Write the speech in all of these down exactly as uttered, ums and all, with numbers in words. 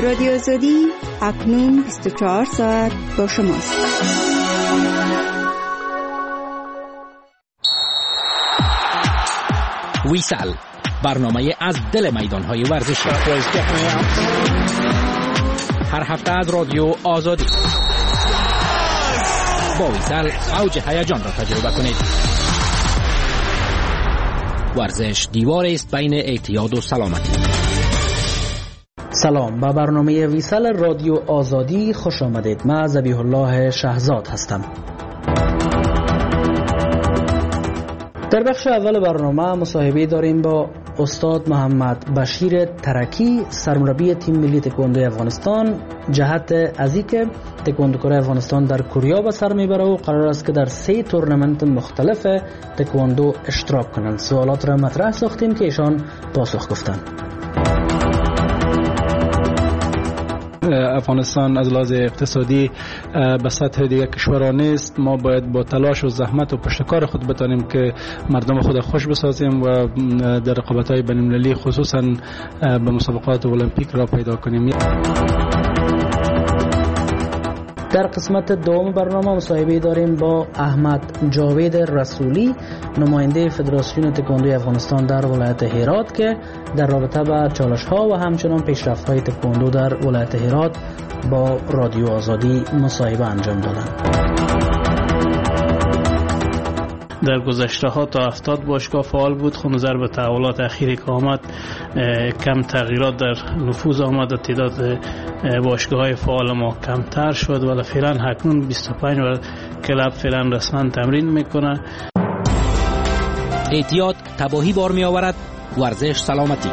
رادیو آزادی اکنون بیست و چهار ساعت با شماست. ویسال، برنامه از دل میدان‌های ورزشی. هر هفته از رادیو آزادی با ویسال اوج هیجان را تجربه کنید. ورزش دیواری است بین اعتیاد و سلامتی. سلام، با برنامه ویسال رادیو آزادی خوش آمدید. من ذبیح الله شهزاد هستم. در بخش اول برنامه مصاحبه داریم با استاد محمد بشیر ترکی، سرمربی تیم ملی تکواندو افغانستان، جهت از اینکه تکواندوکارای افغانستان در کوریا به سر میبره و قرار است که در سه تورنمنت مختلف تکواندو اشتراک کنند. سوالات را مطرح ساختیم که ایشان پاسخ گفتند. افغانستان از لحاظ اقتصادی به سطح دیگه کشورها نیست. ما باید با تلاش و زحمت و پشتکار خود بتانیم که مردم خود خوش بسازیم و در رقابت‌های بین‌المللی خصوصا به مسابقات المپیک را پیدا کنیم. در قسمت دوم برنامه مصاحبه داریم با احمد جاوید رسولی، نماینده فدراسیون تکواندو افغانستان در ولایت هرات که در رابطه با چالش‌ها و همچنان پیشرفت‌های تکواندو در ولایت هرات با رادیو آزادی مصاحبه انجام دادند. در گذشته ها تا هفتاد باشگاه فعال بود، خو نظر به تحولات اخیری که آمد کم تغییرات در نفوذ آمد و تعداد باشگاه های فعال ما کمتر شد و فعلا اکنون بیست و پنج و کلاب فعلا رسما تمرین میکنه. اعتیاد تباهی بار می آورد، ورزش سلامتی.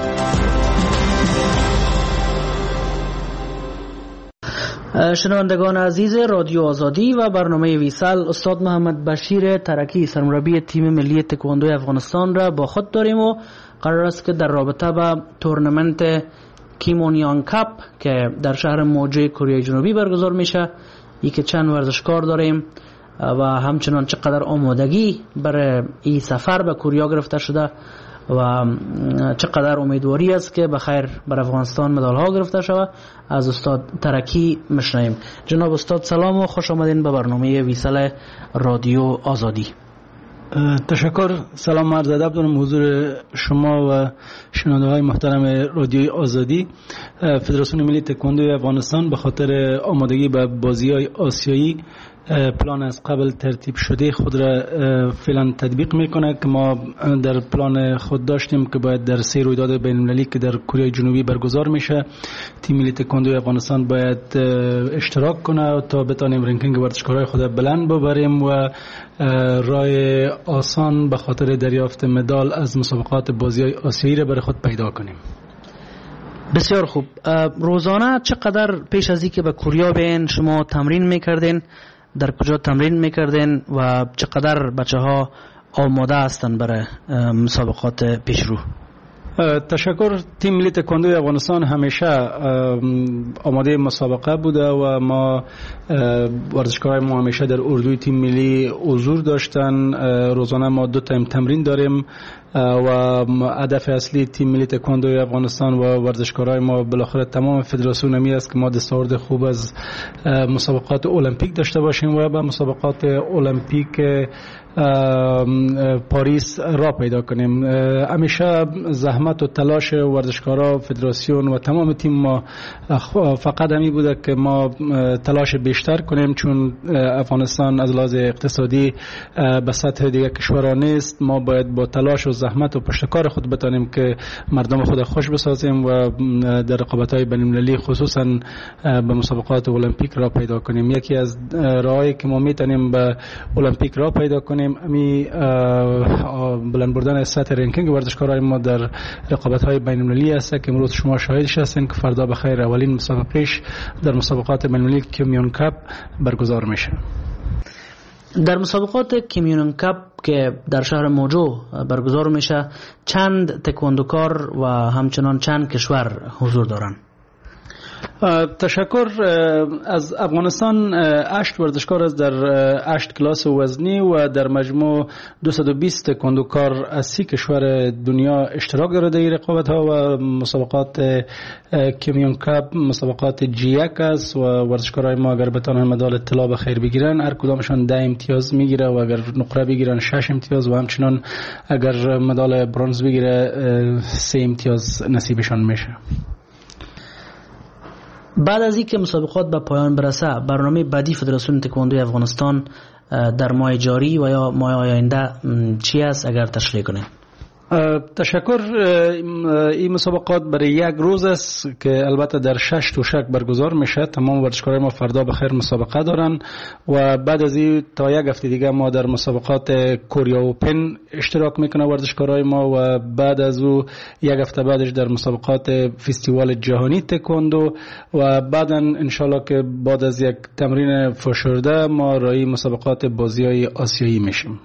شنوندگان عزیز رادیو آزادی و برنامه ویسال، استاد محمد بشیر ترکی، سرمربی تیم ملی تکواندو افغانستان را با خود داریم و قرار است که در رابطه با تورنمنت کیمونیان کاپ که در شهر موجه کره جنوبی برگزار میشه، ای که چند ورزشکار داریم و همچنان چقدر آمادگی برای این سفر به کره گرفته شده و چقدر امیدواری است که بخیر بر افغانستان مدال ها گرفته شود، از استاد ترکی میشنویم. جناب استاد سلام و خوش آمدین به برنامه ویسال رادیو آزادی. تشکر. سلام عرض ادب دارم حضور شما و شنونده های محترم رادیوی آزادی. فدراسیون ملی تکواندو افغانستان به خاطر آمادگی به بازی های آسیایی پلان از قبل ترتیب شده خود را فعلا تطبیق میکنه که ما در پلان خود داشتیم که باید در سه رویداد بین المللی که در کره جنوبی برگزار میشه تیم ملی تکواندو افغانستان باید اشتراک کنه تا بتانیم رنکینگ ورزشکارای خود بلند ببریم و راه آسان به خاطر دریافت مدال از مسابقات بازی‌های آسیایی را برای خود پیدا کنیم. بسیار خوب. روزانه چقدر پیش از اینکه به کوریا بیاین شما تمرین میکردین؟ در کجا تمرین میکردین و چقدر بچه ها آماده هستن برای مسابقات پیشرو؟ تشکر. تیم ملی تکواندو افغانستان همیشه آماده مسابقه بوده و ما ورزشکارای ما همیشه در اردوی تیم ملی حضور داشتن. روزانه ما دو تایم تمرین داریم و هدف اصلی تیم ملی تکواندو افغانستان و ورزشکارای ما بالاخره تمام فدراسیون می است که ما دستاورد خوب از مسابقات المپیک داشته باشیم و به مسابقات المپیک پاریس را پیدا کنیم. همیشه زحمت و تلاش ورزشکارا، فدراسیون و تمام تیم ما فقط همی بوده که ما تلاش بیشتر کنیم، چون افغانستان از لحاظ اقتصادی به سطح دیگه کشورها نیست. ما باید با تلاش و زحمت و پشتکار خود بتانیم که مردم خود خوش بسازیم و در رقابت‌های بین‌المللی خصوصا به مسابقات المپیک را پیدا کنیم. یکی از راهایی که ما میتونیم به المپیک را پیدا کنیم امی بلند بردن سطح رنکینگ ورزشکارای ما در رقابت‌های بین‌المللی است که امروز شما شاهدش هستین که فردا بخیر اولین مسابقهش در مسابقات بین‌المللی کیمونیان کاپ برگزار میشه. در مسابقات کیمونیان کاپ که در شهر موجو برگزار میشه چند تکواندوکار و همچنان چند کشور حضور دارن؟ تشکر. از افغانستان هشت ورزشکار است در هشت کلاس وزنی و در مجموع دویست و بیست تکواندوکار از سی کشور دنیا اشتراک داره در رقابت ها و مسابقات کمیون کاپ مسابقات جی یک است و ورزشکارای ما اگر بتونن مدال طلا به خیر بگیرن هر کدامشان ده امتیاز میگیره و اگر نقره بگیرن شش امتیاز و همچنان اگر مدال برنز بگیره سه امتیاز نصیبشان میشه. بعد از اینکه مسابقات به پایان برسه برنامه بعدی فدراسیون تکواندوی افغانستان در ماه جاری و یا ماه آینده چی است اگر تشریح کنید؟ تشکر. این مسابقات برای یک روز است که البته در شش توشک برگزار میشه. تمام ورزشکارای ما فردا بخیر مسابقه دارن و بعد از این تا یک هفته دیگه ما در مسابقات کوریا اوپن اشتراک میکنه ورزشکارای ما و بعد از او یک هفته بعدش در مسابقات فستیوال جهانی تکواندو و بعدا انشالله که بعد از یک تمرین فشرده ما رای مسابقات بازی‌های آسیایی میشیم.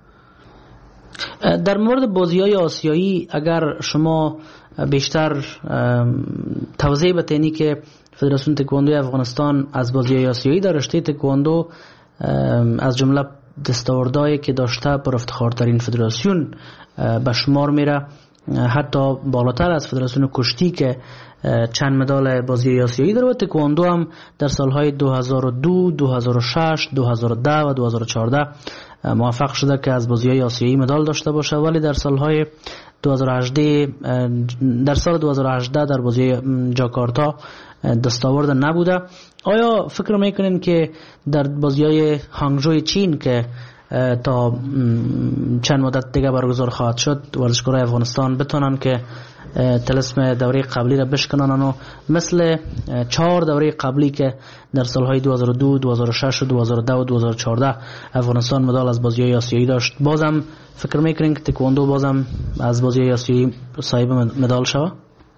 در مورد بازی‌های آسیایی اگر شما بیشتر توضیح بتینی که فدراسیون تکواندوی افغانستان از بازی‌های آسیایی در رشته تکواندو از جمله دستاوردهایی که داشته پر افتخارترین فدراسیون به شمار میره، حتی بالاتر از فدراسیون کشتی که چند مدال بازی آسیایی داره و تکواندو هم در سالهای دو هزار و دو، دو هزار و شش، دو هزار و ده و دو هزار و چهارده موفق شده که از بازی آسیایی مدال داشته باشه، ولی در سالهای دو هزار و هجده در سال دو هزار و هجده در بازی جاکارتا دستاورد نبوده. آیا فکر میکنین که در بازی‌های هانگجوی چین که تا چند مدت دیگه برگزار خواهد شد ورزشکارای افغانستان بتونن که طلسم دوره قبلی را بشکنن و مثل چهار دوره قبلی که در سالهای دو هزار و دو، دو هزار و شش، دو هزار و ده و دو هزار و چهارده افغانستان مدال از بازی‌های آسیایی داشت، بازم فکر میکنین که تکواندو بازم از بازی‌های آسیایی صاحب مدال شود؟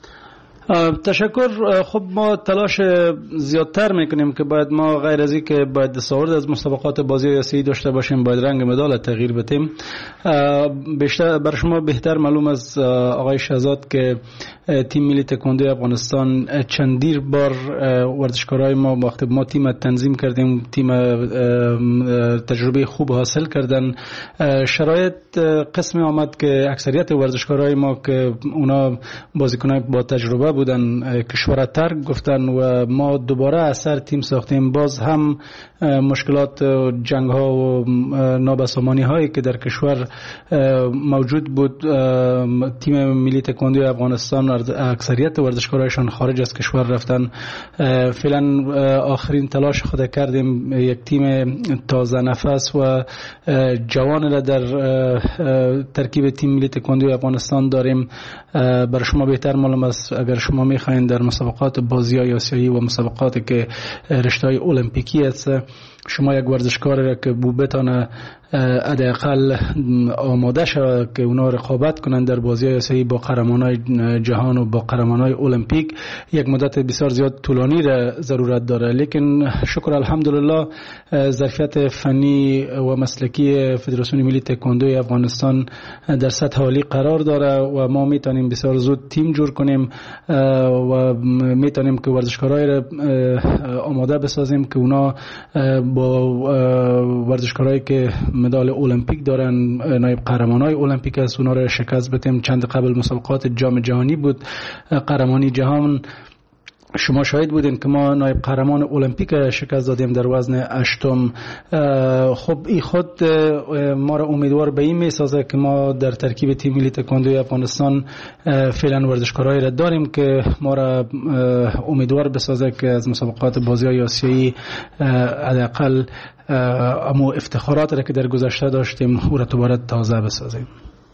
تشکر. خب ما تلاش زیادتر میکنیم که باید ما غیر از این که باید دستاورد از مسابقات بازی آسیایی داشته باشیم باید رنگ مدال تغییر بدیم. بیشتر بر شما بهتر معلوم از آقای شهزاد که تیم ملی تکواندو افغانستان چندیر بار ورزشکارای ما وقتی ما تیم تنظیم کردیم تیم تجربه خوب حاصل کردن. شرایط قسمی آمد که اکثریت ورزشکارای ما که اونا بازیکنای با تجربه بودن کشورتر گفتن و ما دوباره اثر تیم ساختیم. باز هم مشکلات و جنگ ها و نابسامانی هایی که در کشور موجود بود تیم ملی تکواندو افغانستان اکثریت ورزشکارایشان خارج از کشور رفتن. فعلا آخرین تلاش خود کردیم یک تیم تازه نفس و جوان را در ترکیب تیم ملی تکواندو افغانستان داریم. برای شما بهتر معلوم است اگر شما میخواین در مسابقات بازی‌های آسیایی و مسابقاتی که رشته‌های المپیکی است شما یک ورزشکار را که بو بتانه حداقل آماده شود که اونا رقابت کنند در بازی‌های آسیایی با قهرمانای جهان و با قهرمانای المپیک یک مدت بسیار زیاد طولانی را ضرورت داره. لیکن شکر الحمدلله ظرفیت فنی و مسلکی فدراسیون ملی تکواندو افغانستان در سطح عالی قرار داره و ما میتونیم بسیار زود تیم جور کنیم و میتونیم که ورزشکارای را آماده بسازیم که اونا با ورزشکارایی که مدال المپیک دارن نایب قهرمانای المپیک است اونا را شکست بدیم. چند قبل مسابقات جام جهانی بود قهرمانی جهان شما شاهد بودین که ما نایب قهرمان المپیک شکست دادیم در وزن هشتم. خب این خود ما را امیدوار به این میسازه که ما در ترکیب تیم ملی تکواندو افغانستان فعلا ورزشکارایی را داریم که ما را امیدوار بسازه که از مسابقات بازی‌های آسیایی حداقل اما افتخارات را که در گذشته داشتیم او را دوباره تازه بسازیم.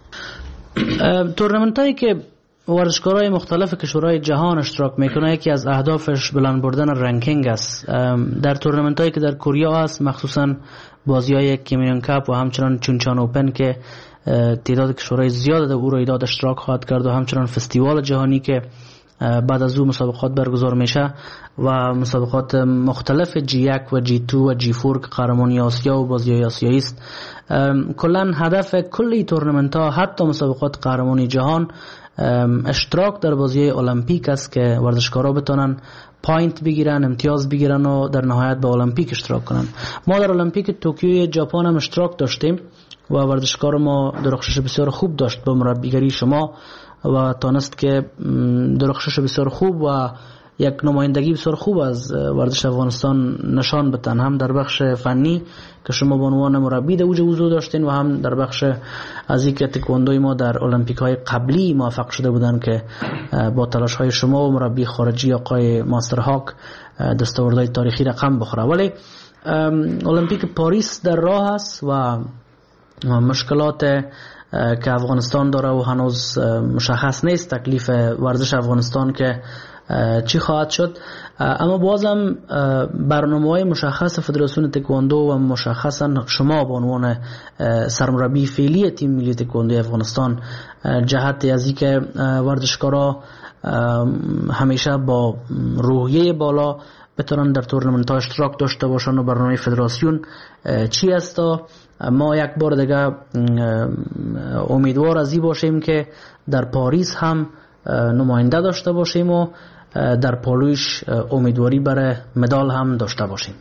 تورنمنتایی که ورزشکارای مختلف کشورهای جهان اشتراک میکنه یکی از اهدافش بلند بردن رنکینگ است. در تورنمنتایی که در کوریا است مخصوصا بازی‌های کمیون کاپ و همچنان چونچان اوپن که تعداد کشورهای زیاد در او رویداد اشتراک خواهد کرد و همچنان فستیوال جهانی که بعد از او مسابقات برگزار میشه و مسابقات مختلف جی یک و جی دو و جی چهار که قهرمانی آسیا و بازی‌های آسیایی است. کلا هدف کلی تورنمنت ها حتی مسابقات قهرمانی جهان اشتراک در بازی المپیک است که ورزشکارا بتونن پوینت بگیرن، امتیاز بگیرن و در نهایت به المپیک اشتراک کنن. ما در المپیک توکیو ژاپن هم اشتراک داشتیم و ورزشکار ما درخشش بسیار خوب داشت با مربیگری شما و تانست که درخشش بسیار خوب و یک نمایندگی بسیار خوب از ورزش افغانستان نشان بدن، هم در بخش فنی که شما به عنوان مربی در اوج حضور داشتین و هم در بخش از اینکه تکواندوی ما در المپیک های قبلی موفق شده بودن که با تلاش های شما و مربی خارجی آقای ماستر هاک دستاوردهای تاریخی رقم بخوره. ولی المپیک پاریس در راه است و مشکلات که افغانستان داره و هنوز مشخص نیست تکلیف ورزش افغانستان که چی خواهد شد، اما بازم برنامه‌های مشخص فدراسیون تکواندو و مشخصا شما به عنوان سرمربی فعلی تیم ملی تکواندو افغانستان جهت از اینکه ورزشکارا همیشه با روحیه بالا بتونن در تورنمنت‌ها اشتراک داشته باشن و برنامه فدراسیون چی است. ما یک بار دیگه امیدوار از این باشیم که در پاریس هم نماینده داشته باشیم و در پالویش امیدواری برای مدال هم داشته باشیم.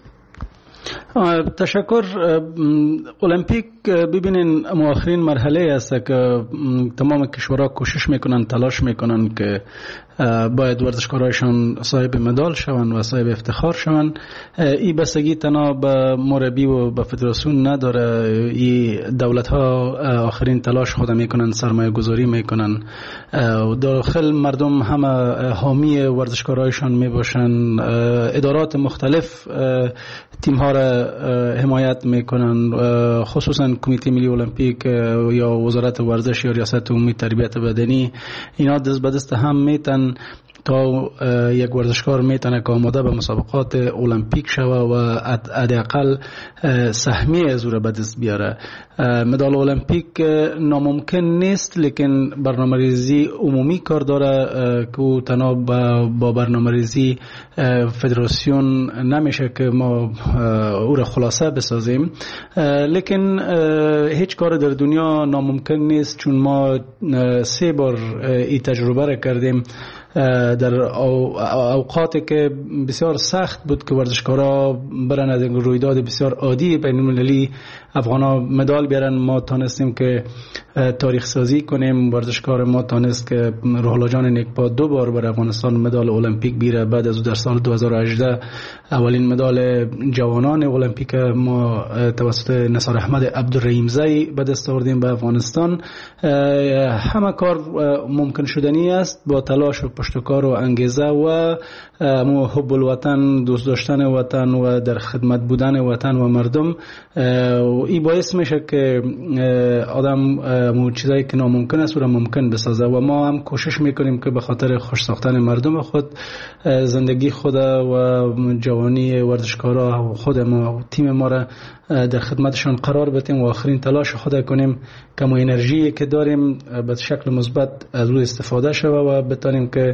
تشکر. المپیک ببینین آخرین مرحله است که تمام کشورها کوشش میکنن، تلاش میکنن که باید ورزشکارایشان صاحب مدال شوند و صاحب افتخار شوند. این بستگی تنها به مربی و به فدراسیون نداره، این دولت ها آخرین تلاش خود میکنن، سرمایه گذاری میکنن و داخل مردم همه حامی ورزشکارایشان میباشن، ادارات مختلف تیم ها را حمایت میکنن، خصوصا کمیته ملی المپیک یا وزارت ورزش یا ریاست عمومی تربیت بدنی، اینا دست به دست هم میتن تا یک ورزشکار میتونه که آماده به مسابقات المپیک شوه و حداقل سهمیه از او را به دست بیاره. مدال المپیک ناممکن نیست، لیکن برنامه‌ریزی عمومی کار داره که تنها با برنامه‌ریزی فدراسیون نمیشه که ما او را خلاصه بسازیم، لیکن هیچ کار در دنیا ناممکن نیست، چون ما سه بار این تجربه را کردیم در اوقاتی که بسیار سخت بود که ورزشکارا برن از رویداد بسیار عادی بین المللی افغانا مدال بیارن. ما تانستیم که تاریخ سازی کنیم، ورزشکار ما تانست که روح الله جان نیکپا دو بار بر افغانستان مدال المپیک بیاره، بعد از او در سال دو هزار و هجده اولین مدال جوانان المپیک ما توسط نثار احمد عبدالرحیمزی به دست آوردیم به افغانستان. همه کار ممکن شدنی است با تلاش و پشتکار و انگیزه و حب الوطن، دوست داشتن وطن و در خدمت بودن وطن و مردم. این باعث میشه که آدم مو چیزایی که ناممکن است و را ممکن بسازه و ما هم کوشش میکنیم که به خاطر خوش ساختن مردم خود زندگی خود و جوانی ورزشکارا خود ما تیم ما را در خدمتشان قرار بدیم و آخرین تلاش خود کنیم که ما انرژی که داریم به شکل مثبت از او استفاده شود و بتانیم که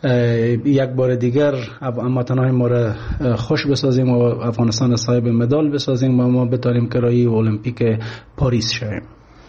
یک بار دیگر هموطنان ما را خوش بسازیم و افغانستان صاحب مدال بسازیم و ما بتانیم که راهی المپیک پاریس شویم.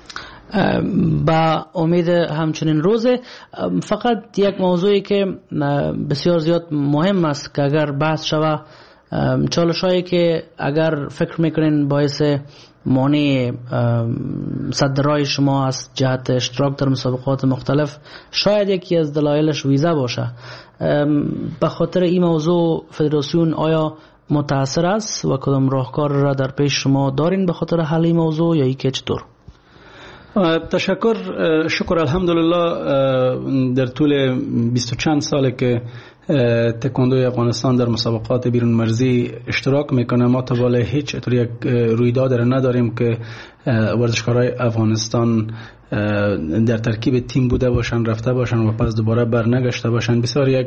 با امید همچنین روزه. فقط یک موضوعی که بسیار زیاد مهم است که اگر بحث شوه، چالش هایی که اگر فکر میکنین باعث مانع صدرای شما از جهت اشتراک در مسابقات مختلف، شاید یکی از دلایلش ویزا باشه. به خاطر این موضوع فدراسیون آیا متاثر است و کدام راهکار را در پیش شما دارین به خاطر حل این موضوع یا ای که چطور؟ تشکر. شکر الحمدلله در طول بیست و چند ساله که تکواندوی افغانستان در مسابقات بیرون مرزی اشتراک میکنه، ما تا بالا هیچ طور یک رویداد را نداریم که ورزشکارای افغانستان در ترکیب تیم بوده باشن، رفته باشن و پس دوباره برنگشته باشن. بسیار یک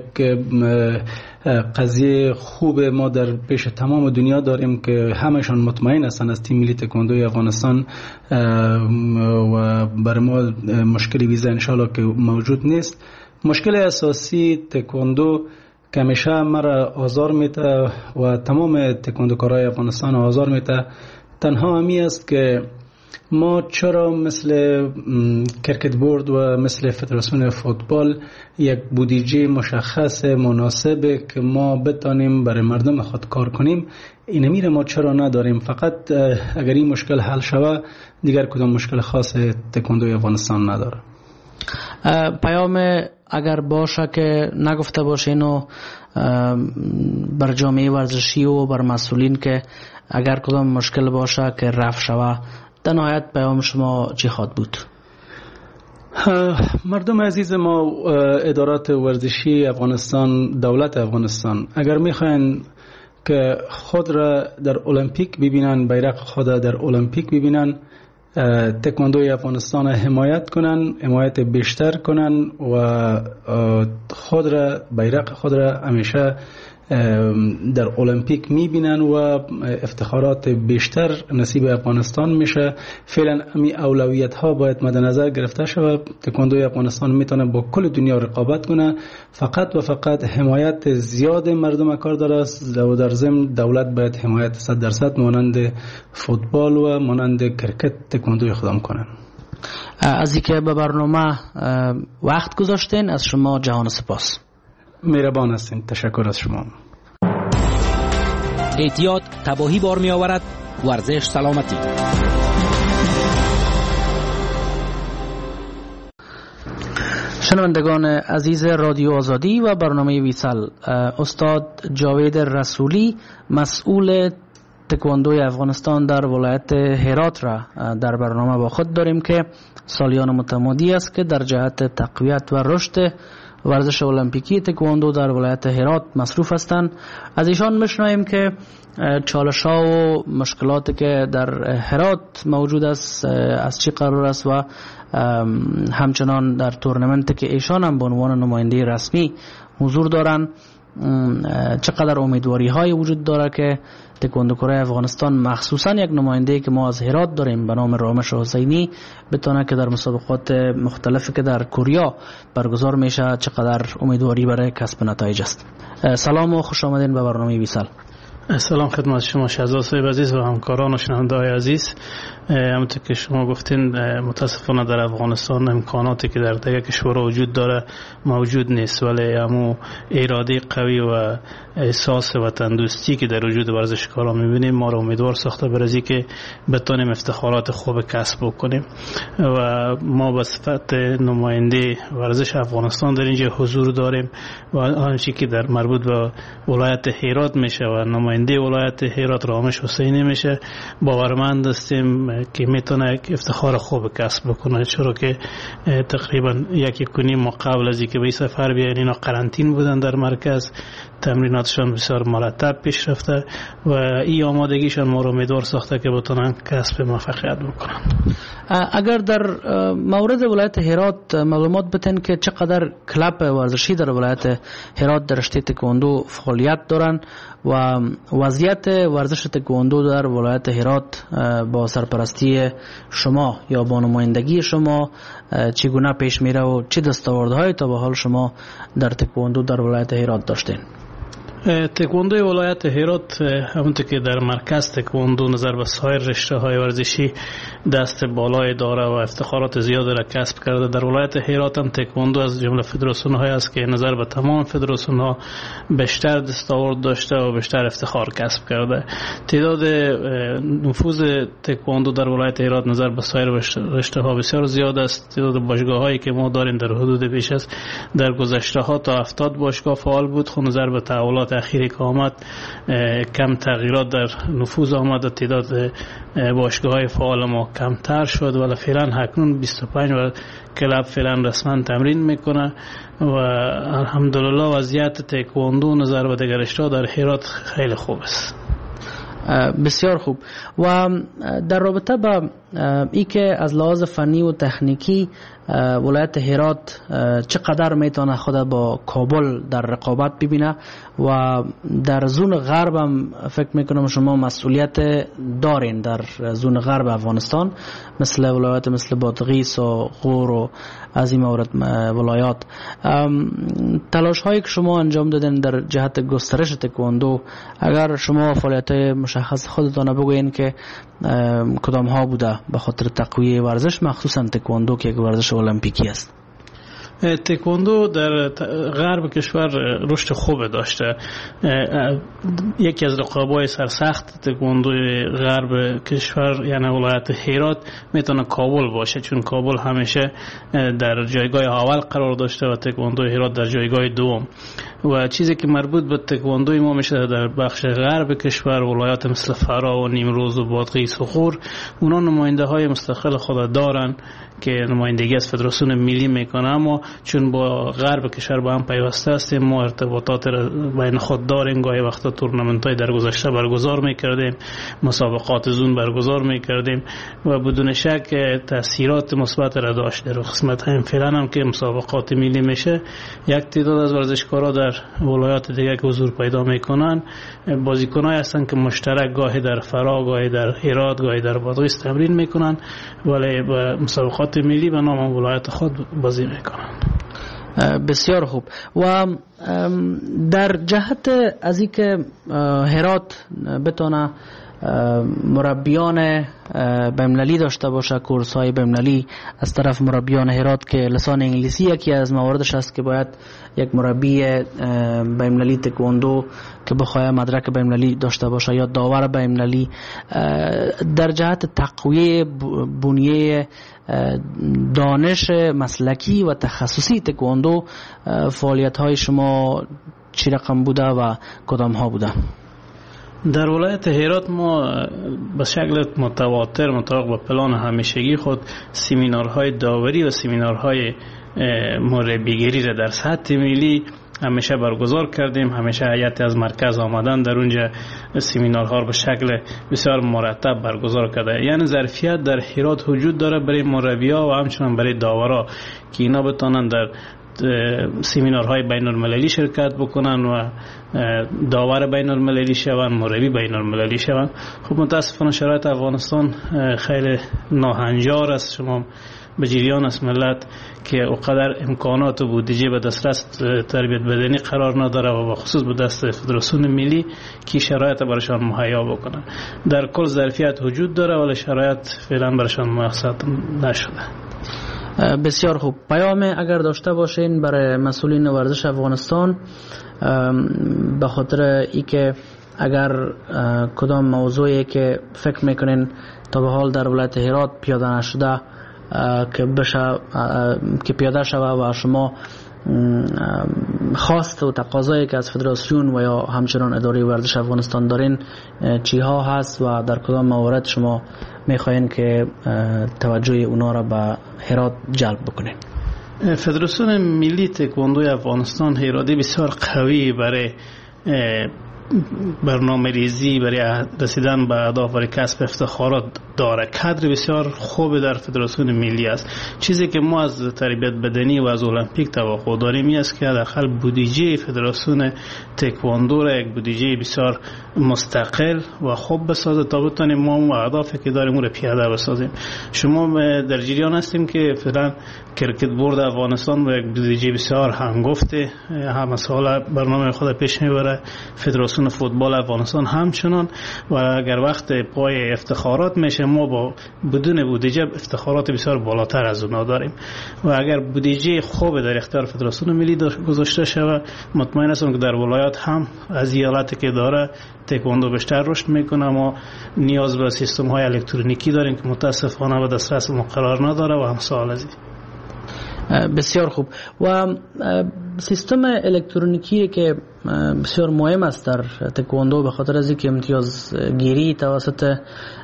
قضیه خوب ما در پیش تمام دنیا داریم که همشان مطمئن هستن از تیم ملی تکواندوی افغانستان و برای ما مشکلی ویزا انشالله که موجود نیست. مشکل اساسی تکواندو که همیشه مرا آزار میده و تمام تکواندوکارای افغانستان آزار میده تنها همی است که ما چرا مثل کرکت بورد و مثل فدراسیون فوتبال یک بودجه مشخص مناسبه که ما بتانیم برای مردم خود کار کنیم، این میره ما چرا نداریم؟ فقط اگر این مشکل حل شوه دیگر کدام مشکل خاص تکواندوی افغانستان نداره. پیام اگر باشه که نگفته باشه اینو بر جامعه ورزشی و بر مسئولین که اگر کدام مشکل باشه که رفع شوه، در نهایت پیام شما چی خواهد بود؟ مردم عزیز ما، ادارات ورزشی افغانستان، دولت افغانستان اگر میخواین که خود را در المپیک ببینن، بیرق خود در المپیک ببینن، تکواندوی افغانستان حمایت کنن، حمایت بیشتر کنن و خود را، بیرق خود را همیشه در المپیک میبینن و افتخارات بیشتر نصیب افغانستان میشه. فعلا امی اولویت ها باید مد نظر گرفته شود. تکواندوی افغانستان میتونه با کل دنیا رقابت کنه، فقط و فقط حمایت زیاد مردم کار داره و در ضمن دولت باید حمایت صد درصد مانند فوتبال و مانند کرکت تکواندوی خودم کنن. از اینکه به برنامه وقت گذاشتین از شما جهان سپاس. مهربان هستین. تشکر از شما. احتیاط تباهی بار می آورد. ورزش سلامتی. شنوندگان عزیز رادیو آزادی و برنامه ویسال، استاد جاوید رسولی مسئول تکواندوی افغانستان در ولایت هرات را در برنامه با خود داریم که سالیان متمادی است که در جهت تقویت و رشد ورزش المپیکی تکواندو در ولایت هرات مصروف هستند. از ایشان میشنویم که چالش ها و مشکلاتی که در هرات موجود است از چی قرار است و همچنان در تورنمنتی که ایشان هم به عنوان نماینده رسمی حضور دارند چقدر امیدواری های وجود داره که تکواندوکارای افغانستان، مخصوصا یک نماینده که ما از هرات داریم به نام رامش حسینی، بتونه که در مسابقات مختلفی که در کوریا برگزار میشه چقدر امیدواری برای کسب نتایج است. سلام و خوش آمدین به برنامه ویسال. سلام خدمت شما شهزاد صاحب عزیز و همکاران و شنونده های عزیز. همونطور که شما گفتین متاسفانه در افغانستان امکاناتی که در دیگر کشورها وجود داره موجود نیست، ولی همون اراده قوی و احساس وطن دوستی که در وجود ورزشکارا میبینیم ما را امیدوار ساخته برای که بتونیم افتخارات خوب کسب بکنیم و ما به صفت نماینده ورزش افغانستان در اینجا حضور داریم و آنچه که در مربوط به ولایت هرات میشه و نماینده ولایت هرات رامش حسینی میشه باورمند هستیم که میتونه افتخار خوب کسب بکنه، چرا که تقریبا یکی کنیم ما قبل از اینکه به سفر بیاین اینا قرنطین بودن در مرکز، تمریناتشان بسیار مرتب پیش رفته و این آمادگیشان ما رو امیدوار ساخته که بتونن کسب موفقیت بکنن. اگر در مورد ولایت هرات معلومات بتن که چقدر کلاب ورزشی در ولایت هرات در رشته تکواندو فعالیت دارن و وضعیت ورزش تکواندو در ولایت هرات با سرپرستی شما یا با نمایندگی شما چگونه پیش میره و چه دستاوردهایی تا به حال شما در تکواندو در ولایت هرات داشتین؟ تکواندوی ولایت هرات همونطور که در مرکز تکواندو نظر به سایر رشته های ورزشی دست بالای داره و افتخارات زیاد را کسب کرده. در ولایت هرات هم تکواندو از جمله فدراسیون های است که نظر به تمام فدراسیون ها بیشتر دستاورد داشته و بیشتر افتخار کسب کرده. تعداد نفوذ تکواندو در ولایت هرات نظر به سایر رشته ها بسیار زیاد است. تعداد باشگاه هایی که ما داریم در حدود بیش از در گذشته ها تا هفتاد باشگاه فعال بود. خود نظر به تحولات اخیری که آمد کم تغییرات در نفوذ آمد و تعداد باشگاه های فعال ما کمتر شد، ولی فعلا اکنون بیست و پنج و کلاب فعلا رسما تمرین میکنه و الحمدلله وضعیت تکواندو نظر به دیگر رشته در هرات خیلی خوب است. بسیار خوب. و در رابطه با ای که از لحاظ فنی و تکنیکی ولایت هرات چقدر میتونه خود با کابل در رقابت ببینه و در زون غرب هم فکر میکنم شما مسئولیت دارین در زون غرب افغانستان مثل ولایات مثل بادغیس و غور و از این مورد ولایات، تلاش هایی که شما انجام دادن در جهت گسترش تکواندو، اگر شما فعالیت مشخص خودتان بگوین که کدام ها بوده به خاطر تقویه ورزش، مخصوصا تکواندو که یک ورزش المپیکی است؟ تکواندو در غرب کشور رشد خوب داشته. یکی از رقابای سرسخت تکواندو غرب کشور یعنی ولایت هرات میتونه کابل باشه، چون کابل همیشه در جایگاه اول قرار داشته و تکواندو هرات در جایگاه دوم. و چیزی که مربوط به تکواندو ما میشه در بخش غرب کشور، ولایات مثل فرا و نیمروز و بادغیس و سخور، اونا نماینده های مستقل خود دارن که نمایندگی از فدراسیون ملی میکنه، اما چون با غرب کشور با هم پیوسته هستیم ما ارتباطات بین خود داریم. گاهی وقتا تورنمنت های در گذشته برگزار میکردیم، مسابقات زون برگزار میکردیم و بدون شک تاثیرات مثبت را داشت. در قسمت هم فعلا هم که مسابقات ملی میشه، یک تعداد از ورزشکارا در ولایات دیگه که حضور پیدا میکنن بازیکنایی هستن که مشترک گاهی در فرا، گاهی در هرات، گاهی در بادغیس تمرین میکنن، ولی با مسابقات ملی به نام ولایت خود بازی میکنن. بسیار خوب. و در جهت از اینکه هرات بتونه مربیان بین‌المللی داشته باشه، کورس های بین‌المللی از طرف مربیان هرات که لسان انگلیسی یکی از مواردش است که باید یک مربی بین‌المللی تکواندو که بخواد مدرک بین‌المللی داشته باشه یا داور بین‌المللی، در جهت تقویه بنیه دانش مسلکی و تخصصی تکواندو فعالیت های شما چی رقم بوده و کدام ها بوده؟ در ولایت هرات ما به شکل متواتر مطابق با پلان همیشگی خود سمینارهای داوری و سمینارهای مربیگری را در سطح ملی همیشه برگزار کردیم. همیشه هیئتی از مرکز آمدن در اونجا سمینارها را به شکل بسیار مرتب برگزار کرده. یعنی ظرفیت در هرات وجود داره برای مربی‌ها و همچنان برای داورا که اینا بتونن در سمینارهای بین المللی شرکت بکنن و داور بین المللی شوند، مربی بین المللی شوند. خب متاسفانه شرایط افغانستان خیلی ناهنجار است. شما به جریان است ملت که اوقدر امکانات و بودجه به دسترس تربیت بدنی قرار نداره و به خصوص به دست فدراسیون ملی که شرایط برایشان مهیا بکنن. در کل ظرفیت وجود داره ولی شرایط فعلا برایشان میسر نشده. بسیار خوب. پیام اگر داشته باشین برای مسئولین ورزش افغانستان به خاطر ای که اگر کدام موضوعی که فکر میکنین تا به حال در ولایت هرات پیاده نشده که بشه که پیاده شوه و شما خواست و تقاضایی که از فدراسیون و یا همچنان اداره ورزش افغانستان دارین چی ها هست و در کدام موارد شما میخواین که توجه اونا را به هرات جلب بکنین؟ فدراسیون ملی تکواندوی افغانستان اراده بسیار قوی برای برنامه ریزی برای رسیدن به اهداف برای کسب افتخارات داره. کادر بسیار خوب در فدراسیون ملی است. چیزی که ما از تربیت بدنی و از المپیک توقع داریم این است که حداقل بودجه فدراسیون تکواندو را یک بودجه بسیار مستقل و خوب بسازه تا بتونیم ما اون اهدافی که داریم اون را پیاده بسازیم. شما در جریان هستیم که فعلا کرکت بورد افغانستان با یک بودجه بسیار هنگفته هم سال برنامه خود پیش میبره. فدراسیون فوتبال افغانستان همچنان و اگر وقت پای افتخارات میشه ما با بدون بودجه افتخارات بسیار بالاتر از اونا داریم و اگر بودجه خوب در اختیار فدراسیون ملی گذاشته شود مطمئن هستم که در ولایت هم از ایالتی که داره تکواندو بیشتر رشد میکنه. ما نیاز به سیستم های الکترونیکی داریم که متاسفانه به دسترس ما قرار نداره و همسال از این. بسیار خوب. و سیستم الکترونیکی که بسیار مهم است در تکواندو به خاطر از اینکه امتیاز گیری توسط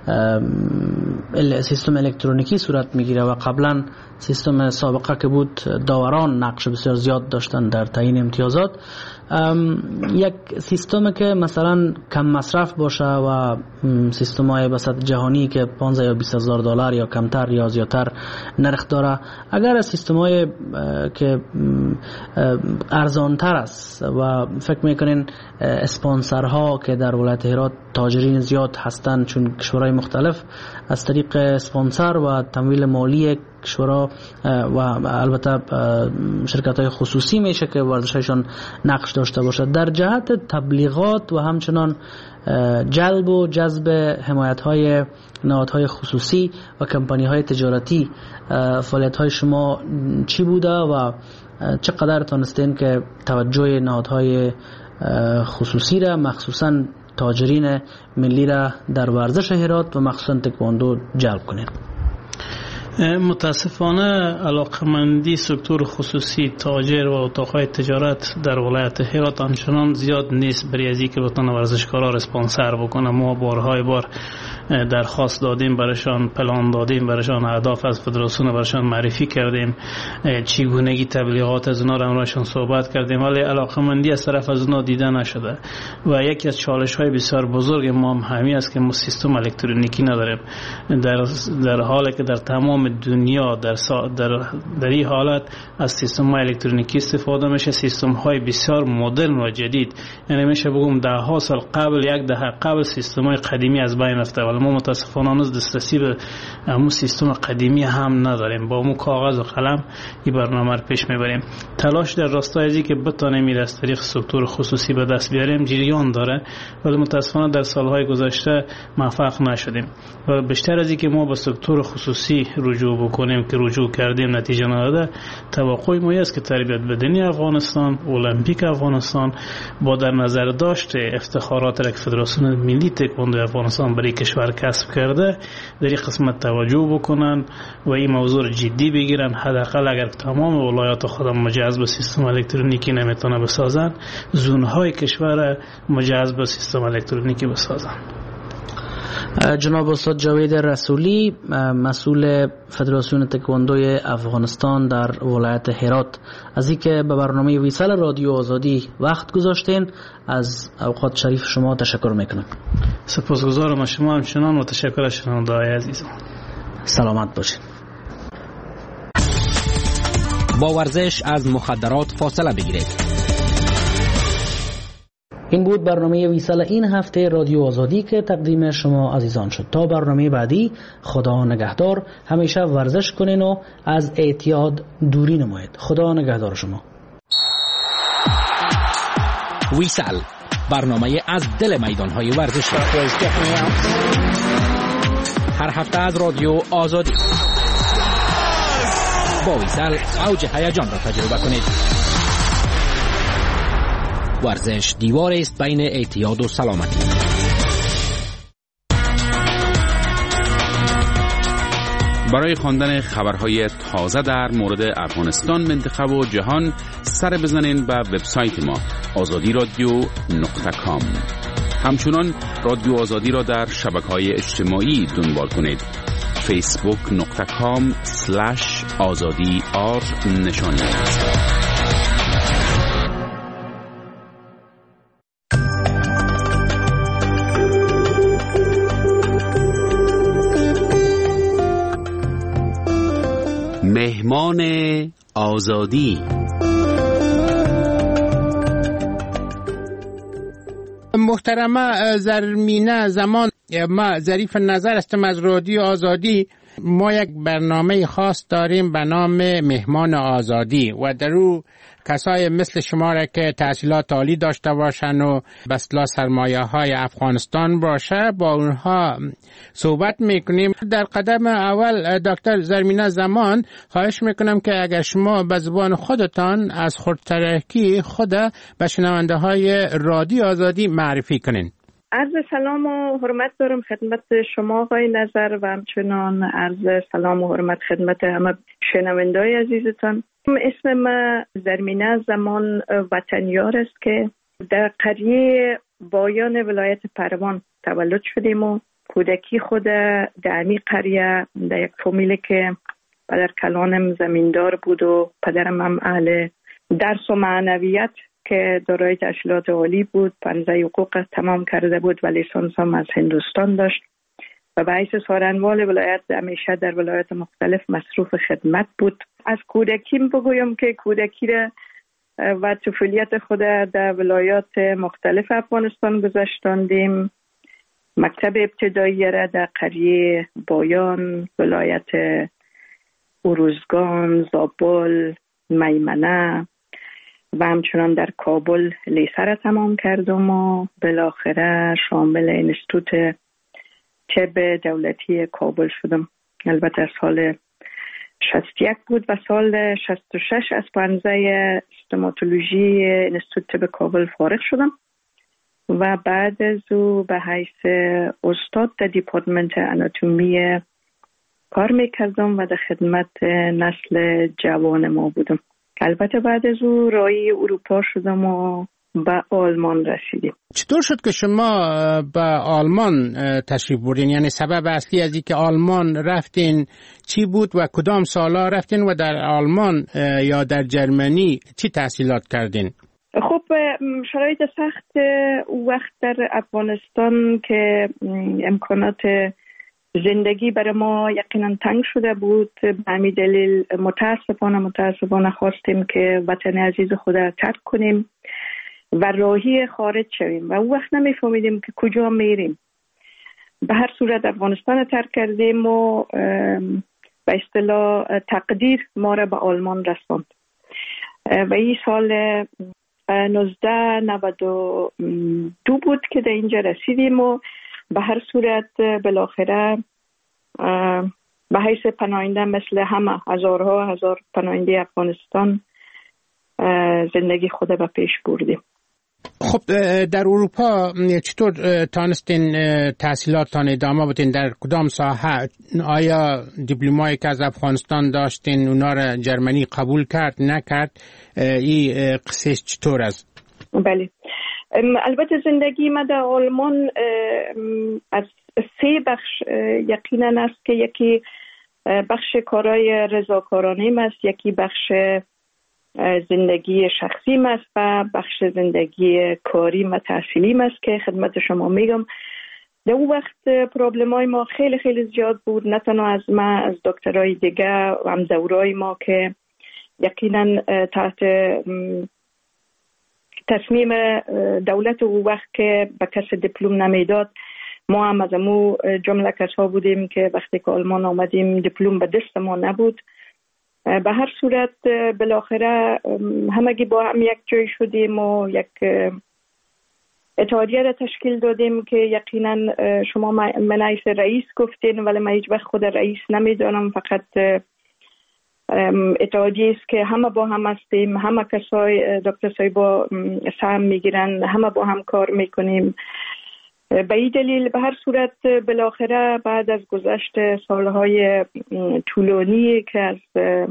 سیستم الکترونیکی صورت میگیره و قبلا سیستم سابقه که بود داوران نقش بسیار زیاد داشتن در تعیین امتیازات. یک سیستم که مثلا کم مصرف باشه و سیستم های بسط جهانی که پانزده یا بیست هزار دلار یا کمتر یا زیادتر نرخ داره، اگر سیستم های که ارزانتر است و فکر میکنین اسپانسرها که در ولایت هرات تاجرین زیاد هستند، چون کشورهای مختلف از طریق اسپانسر و تمویل مالی کشورها و البته شرکت های خصوصی میشه که ورزششان نقش داشته باشد. در جهت تبلیغات و همچنان جلب و جذب حمایت های نهادهای خصوصی و کمپانی های تجارتی، فعالیت های شما چی بوده و چقدر تانستین که توجه نهادهای خصوصی را، مخصوصا تاجرین ملی را در ورزش هرات و مخصوصا تکواندو جلب کنین؟ متاسفانه علاقمندی سکتور خصوصی، تاجر و اتاقهای تجارت در ولایت هرات آنچنان زیاد نیست برای ازی که بتونه ورزشکارا اسپانسر بکنه. ما بارهای بار درخواست دادیم برشان، پلان دادیم برشان، اهداف از فدراسیون برشان معرفی کردیم، چگونگی تبلیغات از اونا را امرشان صحبت کردیم، ولی علاقمندی از طرف از اونا دیده نشده. و یکی از چالش های بسیار بزرگ ما هم همین است که ما سیستم الکترونیکی نداریم. در در حالی که در تمام دنیا در در در این حالت از سیستم های الکترونیکی استفاده میشه، سیستم های بسیار مدرن و جدید، یعنی میشه بگم ده ها سال قبل، یک دهه قبل سیستم های قدیمی از بین رفته، ولی ما متاسفانه هنوز دسترسی به همون سیستم قدیمی هم نداریم. با همون کاغذ و قلم این برنامه رو پیش میبریم. تلاش در راستای ازی که بتونیم این از طریق سکتور خصوصی به دست بیاریم جریان داره، ولی متاسفانه در سالهای گذشته موفق نشدیم. و بیشتر از اینکه ما به سکتور خصوصی رجوع بکنیم که رجوع کردیم نتیجه نداده، توقع ما است که تربیت بدنی افغانستان، المپیک افغانستان با در نظر داشت افتخارات را که فدراسیون ملی تکواندو افغانستان برای کشور کسب کرده در این قسمت توجه بکنن و این موضوع جدی بگیرن. حداقل اگر تمام ولایات خودم مجهز به سیستم الکترونیکی نمیتونه بسازن، زونهای کشور مجهز به سیستم الکترونیکی بسازن. جناب استاد جاوید رسولی، مسئول فدراسیون تکواندوی افغانستان در ولایت هرات، از اینکه به برنامه ویسال رادیو آزادی وقت گذاشتین، از اوقات شریف شما تشکر میکنم. سپاسگزارم از شما همچنان و تشکر از شنونده‌های عزیزم. سلامت باشین. با ورزش از مخدرات فاصله بگیرید. این بود برنامه ویسال این هفته رادیو آزادی که تقدیم شما عزیزان شد. تا برنامه بعدی، خدا نگهدار. همیشه ورزش کنین و از اعتیاد دوری نمایید. خدا نگهدار شما. ویسال، برنامه از دل میدان‌های ورزشی. هر هفته از رادیو آزادی. با ویسال اوج هیجان را تجربه کنید. ورزش دیوار است بین اعتیاد و سلامتی. برای خواندن خبرهای تازه در مورد افغانستان، منطقه و جهان سر بزنین به وبسایت ما آزادی رادیو نقطه کام. همچنان رادیو آزادی را در شبکه‌های اجتماعی دنبال کنید. فیسبوک نقطه کام سلش آزادی آر نشانی. مهمان آزادی. محترمه زرمینه زمان، ما ظریف نظر هستم از رادیو آزادی. ما یک برنامه خاص داریم به نام مهمان آزادی و در او کسای مثل شما را که تحصیلات عالی داشته باشن و به اصطلاح سرمایه های افغانستان باشه با اونها صحبت میکنیم. در قدم اول دکتر زرمینه زمان خواهش میکنم که اگر شما به زبان خودتان از خودترکی خود به شنونده های رادیو آزادی معرفی کنین. عرض سلام و حرمت دارم خدمت شما آقای نظر و همچنان عرض سلام و حرمت خدمت همه شنونده‌های عزیزتان. اسم ما زرمینه زمان وطنیار است که در قریه بایان ولایت پروان تولد شدیم و کودکی خود در این قریه در یک فامیلی که پدر کلانم زمیندار بود و پدرم هم اهل درس و معنویت که دارای تحصیلات عالی بود، پانزده حقوق تمام کرده بود و لیسانس هم از هندوستان داشت و به حیث سارنوال ولایت همیشه در ولایت مختلف مصروف خدمت بود. از کودکیم بگویم که کودکی را و طفولیت خود در ولایات مختلف افغانستان گذشتاندیم. مکتب ابتدایی را در قریه بایان، ولایت اروزگان، زابل، میمنه و همچنان در کابل لیسه را تمام کردم و بالاخره شامل انستیتوت طب دولتی کابل شدم. البته سال شصت و یک بود و سال شصت و شش از پانزه استوماتولوژی انستیتوت طب کابل فارغ شدم و بعد از او به حیث استاد در دیپارتمنت آناتومی کار میکردم و در خدمت نسل جوان ما بودم. البته بعد از او راهی اروپا شدم و به آلمان رسیدیم. چطور شد که شما به آلمان تشریف بردین؟ یعنی سبب اصلی از اینکه آلمان رفتین چی بود و کدام سالا رفتین و در آلمان یا در جرمنی چی تحصیلات کردین؟ خب شرایط سخت وقت در افغانستان که امکانات زندگی برای ما یقینا تنگ شده بود، به همین دلیل متاسفانه متاسفانه خواستیم که وطن عزیز خود را ترک کنیم و راهی خارج شویم و اون وقت نمیفهمیدیم که کجا میریم. به هر صورت افغانستان را ترک کردیم و به اصطلاح تقدیر ما را به آلمان رساند و این سال نوزده نود و دو بود که در اینجا رسیدیم و به هر صورت بالاخره به حیث پناهنده مثل همه هزارها هزار پناهنده افغانستان زندگی خود به پیش بردیم. خب در اروپا چطور تانستین تحصیلاتتان ادامه بدین؟ در کدام ساحه؟ آیا دیپلمایی که از افغانستان داشتین اونا را جرمنی قبول کرد نکرد؟ این قصه چطور است؟ بله، البته زندگی ما در آلمان از سه بخش یقینا است که یکی بخش کارهای رضاکارانه است، یکی بخش زندگی شخصی است و بخش زندگی کاری و تحصیلی است که خدمت شما میگم. در اون وقت پرابلم های ما خیلی خیلی زیاد بود، نه تنها از ما، از دکترای دیگه و هم دورای ما که یقینا تحت تصمیم دولت اون وقت که به کس دیپلم نمیداد، ما هم از امو جمله کسا بودیم که وقتی که آلمان آمدیم دیپلم به دست ما نبود. به هر صورت بالاخره همگی با هم یک جای شدیم و یک اتحادیه را تشکیل دادیم که یقینا شما من حیث رئیس گفتین ولی من هیچ وقت خود رئیس نمیدانم، فقط اتحادیه است که همه با هم هستیم، همه کسای دکتر صاحبا سهم میگیرن، همه با هم کار میکنیم. به این دلیل به هر صورت بالاخره بعد از گذشت سالهای طولانی که از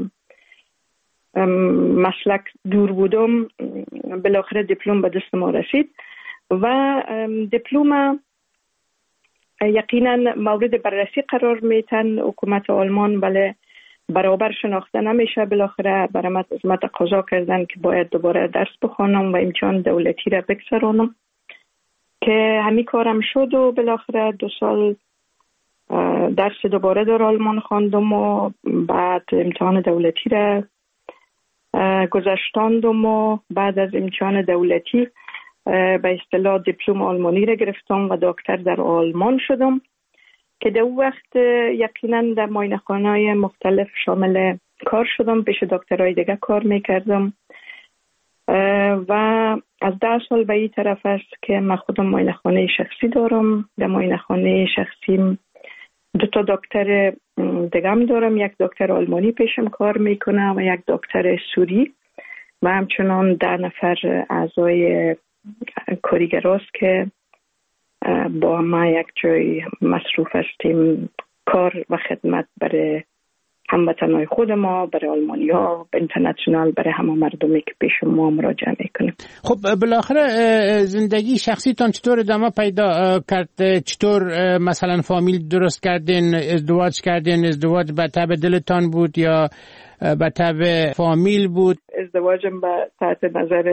مسلک دور بودم، بالاخره دیپلم به دست ما رسید و دیپلم یقینا مورد بررسی قرار میتن حکومت آلمان، ولی برابر شناخته نمیشه. بالاخره برای من از من تقاضا کردن که باید دوباره درس بخونم و امتحان دولتی را بگذرانم که همین کارم شد و بالاخره دو سال درس دوباره در آلمان خواندم و بعد امتحان دولتی را گذشتاندم و بعد از امتحان دولتی به اصطلاح دیپلم آلمانی را گرفتم و دکتر در آلمان شدم که در اون وقت یقینا در معاینه‌خانه‌های مختلف شامل کار شدم، پیش دکترای دیگه کار میکردم و از ده سال به این طرف است که من خودم معاینه‌خانه شخصی دارم. در معاینه‌خانه شخصیم دو تا دکتر دیگه دارم، یک دکتر آلمانی پیشم کار میکنه و یک دکتر سوری و همچنان ده نفر اعضای کارگراست که با ما یک جای مصروف هستیم کار و خدمت برای هموطنهای خود ما، برای آلمانی ها، اینترنشنال، برای همه مردمی که پیش ما مراجعه میکنیم. خب بالاخره زندگی شخصیتان چطور ادامه پیدا کرد؟ چطور مثلا فامیل درست کردین، ازدواج کردین؟ ازدواج به تبع دلتان بود یا به تبع فامیل بود؟ ازدواجم به تحت نظر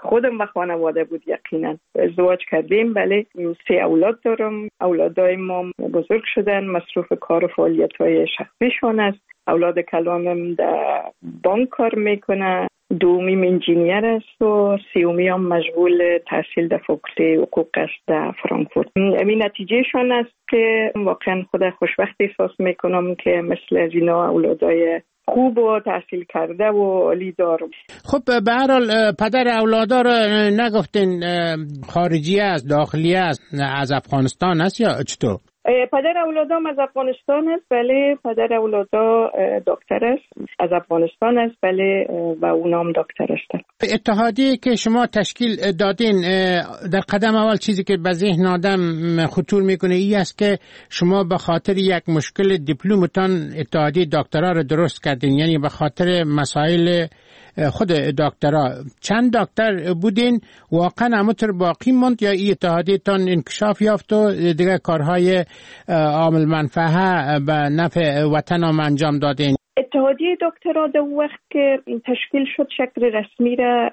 خودم و خانواده بود. یقینا ازدواج کردیم، بله سه اولاد دارم. اولادای ما بزرگ شدن، مصروف کار و فعالیت‌های شخصیشون است. اولاد کلانم در بانک کار میکنه، دومیم انجینیر است و سیومی هم مشغول تحصیل در فاکولته حقوق است در فرانکفورت. این نتیجهشان است که واقعا خود خوشبخت احساس میکنم که مثل از اینا اولادای خوب و تحصیل کرده و عالی دارم. خب به هر حال پدر اولادا رو نگفتین خارجی است، داخلی است، از افغانستان است یا چطور؟ پدر اولادام از افغانستان است، بله. پدر اولادا دکتر است، از افغانستان است، بله، و اونام دکتر است. اتحادیه که شما تشکیل دادین، در قدم اول چیزی که به ذهن آدم خطور میکنه این است که شما به خاطر یک مشکل دیپلمتان اتحادیه دکترا رو درست کردین، یعنی به خاطر مسائل خود دکترا. چند دکتر بودین؟ واقعا همونطور باقی موند یا این اتحادیه تان انکشاف یافت و دیگه کارهای عامل منفعه به نفع وطن هم انجام دادین؟ اتحادیه دکترا در وقت که تشکیل شد شکل رسمی را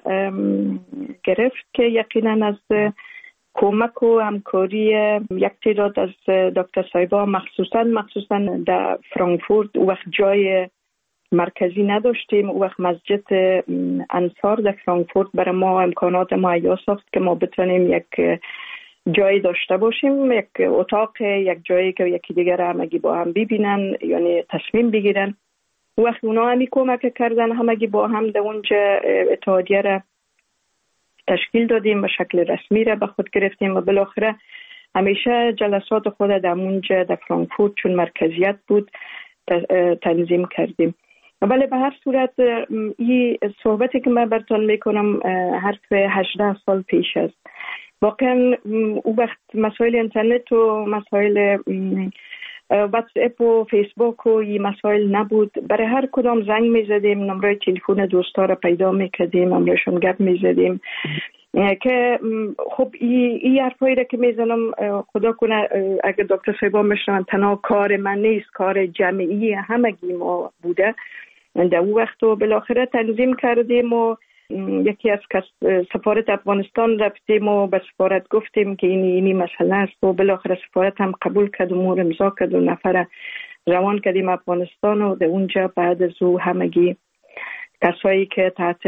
گرفت که یقینا از کمک و همکاری یک تعداد از دکتر صاحبا، مخصوصا مخصوصا در فرانکفورت وقت جای مرکزی نداشتیم. او وقت مسجد انصار در فرانکفورت برای ما امکانات مهیا ساخت که ما بتونیم یک جایی داشته باشیم، یک اتاق، یک جایی که یکی دیگر همگی با هم ببینن، یعنی تصمیم بگیرن. او وقت اونا همی کمک کردن، همگی با هم در اونجا اتحادیه را تشکیل دادیم و شکل رسمی را به خود گرفتیم و بالاخره همیشه جلسات خود در اونجا در فرانکفورت چون مرکزیت بود تنظیم کردیم. ولی به هر صورت این صحبتی که من براتون میکنم حرف هجده سال پیش است. واقعا او وقت مسائل اینترنت و مسائل واتس اپ و فیسبوک و این مسائل نبود. برای هر کدام زنگ میزدیم، نمره تلفن دوستا را پیدا میکردیم، نمرهشون گپ میزدیم که خب این حرفایی را که میزنم خدا کنه اگر دکتر صاحبا میشنون تنها کار من نیست، کار جمعی همگی ما بوده. در اون وقت و بالاخره تنظیم کردیم و یکی از سفارت افغانستان رفتیم و به سفارت گفتیم که اینی اینی مسئله است و بالاخره سفارت هم قبول کرد و مور امضا کرد و نفر روان کردیم افغانستان و در اونجا بعد از او همگی کسایی که تحت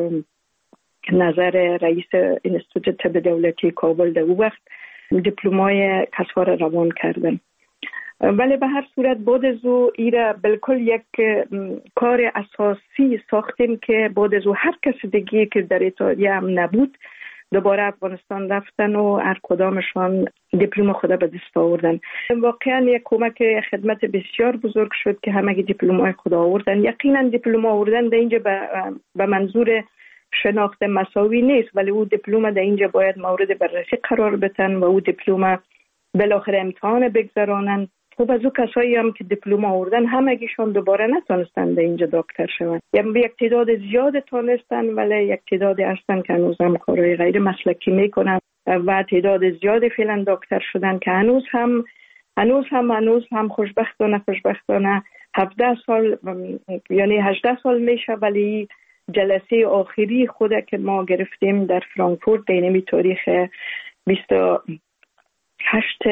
نظر رئیس انستیتوت طب دولتی کابل در اون وقت دیپلمای کسا را روان کردن. ولی به هر صورت بعد از او ایره بالکل یک کار اساسی ساختیم که بعد از او هر کس دیگه که در اتحادیه هم نبود دوباره افغانستان رفتن و هر کدامشان دیپلم خود به دست آوردن. واقعا یک کمک خدمت بسیار بزرگ شد که همگی دیپلمای خود آوردن. یقینا دیپلم آوردن در اینجا به منظور شناخت مساوی نیست، ولی او دیپلم در اینجا باید مورد بررسی قرار بدن و او دیپلم بالاخره امتحان بگذرانن. خب از او کسایی هم که دیپلم آوردن همگیشون دوباره نتونستن در اینجا دکتر شون. یعنی یک تعداد زیاد تونستن ولی یک تعداد هستن که هنوز هم کارهای غیر مسلکی میکنن و تعداد زیاد فعلا دکتر شدن که هنوز هم هنوز هم هنوز هم خوشبختانه خوشبختانه هفده سال یعنی هجده سال میشه ولی جلسه آخری خود که ما گرفتیم در فرانکفورت دینمی تاریخ بیست و هشت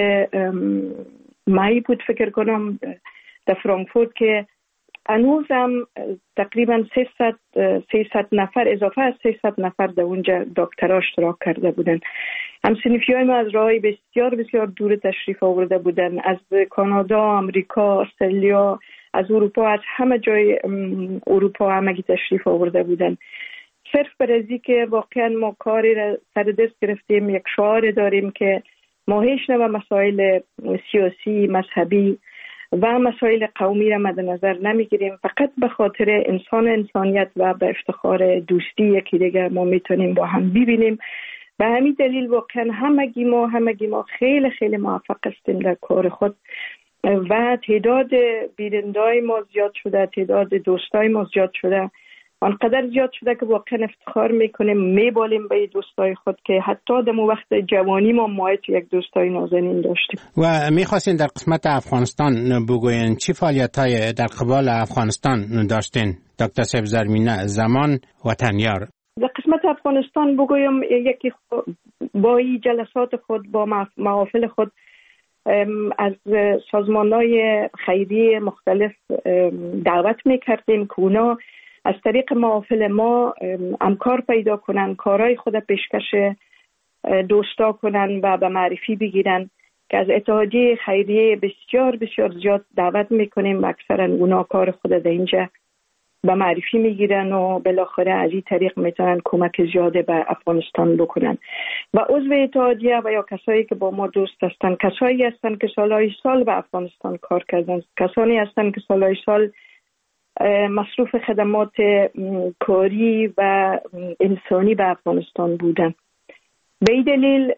مای بود فکر کنم در فرانکفورت که هنوزم تقریبا سیصد نفر اضافه از سیصد نفر در اونجا دکترها اشتراک کرده بودن. همسنفیای ما از راهی بسیار بسیار دور تشریف آورده بودن، از کانادا، آمریکا، استرالیا، از اروپا، از همه جای اروپا همگی تشریف آورده بودن. صرف برای که واقعا ما کاری را سر دست گرفتیم، یک شعار داریم که ما هیچ نوع مسائل سیاسی، مذهبی و مسائل قومی را مد نظر نمیگیریم، فقط به خاطر انسان انسانیت و به افتخار دوستی یکی دیگر ما میتونیم با هم ببینیم. به همین دلیل واقعا همگی ما همگی ما خیلی خیلی موفق هستیم در کار خود و تعداد بینندای ما زیاد شده، تعداد دوستای ما زیاد شده، آنقدر زیاد شده که واقعا افتخار میکنیم، میبالیم به دوستای خود که حتی در وقت جوانی ما مایت یک دوستای نازنین داشتیم. و میخواستین در قسمت افغانستان بگوین چی فعالیت‌های در قبال افغانستان داشتین دکتر صاحب زرمینه زمان وطنیار؟ در قسمت افغانستان بگویم یکی با این جلسات خود با محافل خود از سازمان‌های خیریه مختلف دعوت می‌کردیم که اونا از طریق محافل ما همکار پیدا کنن، کارهای خود پیشکش دوستا کنن و به معرفی بگیرن که از اتحادیه خیریه بسیار بسیار زیاد دعوت میکنیم و اکثرا اونا کار خود در اینجا به معرفی میگیرن و بالاخره از این طریق میتونن کمک زیاده به افغانستان بکنن. و عضو اتحادیه و یا کسایی که با ما دوست هستن کسایی هستن که سالهای سال به افغانستان کار کردن، کسانی هستن که سالهای سال مصروف خدمات کاری و انسانی به افغانستان بودن. به این دلیل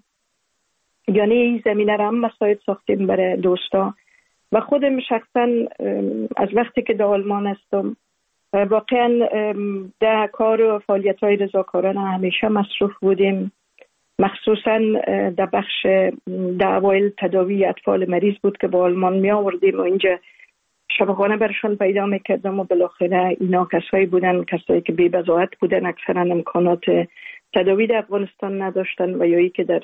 یعنی این زمینه را هم مساعد ساختیم برای دوستا و خودم شخصا از وقتی که در آلمان هستم واقعا در کار و فعالیت های رضاکارانه همیشه مصروف بودیم، مخصوصا در بخش در اوایل تداوی اطفال مریض بود که با آلمان می آوردیم و اینجا شفاخانه برشان پیدا میکردم و بالاخره اینا کسایی بودن کسایی که بی بضاعت بودن، اکثرا امکانات تداوی در افغانستان نداشتن و یا ای که در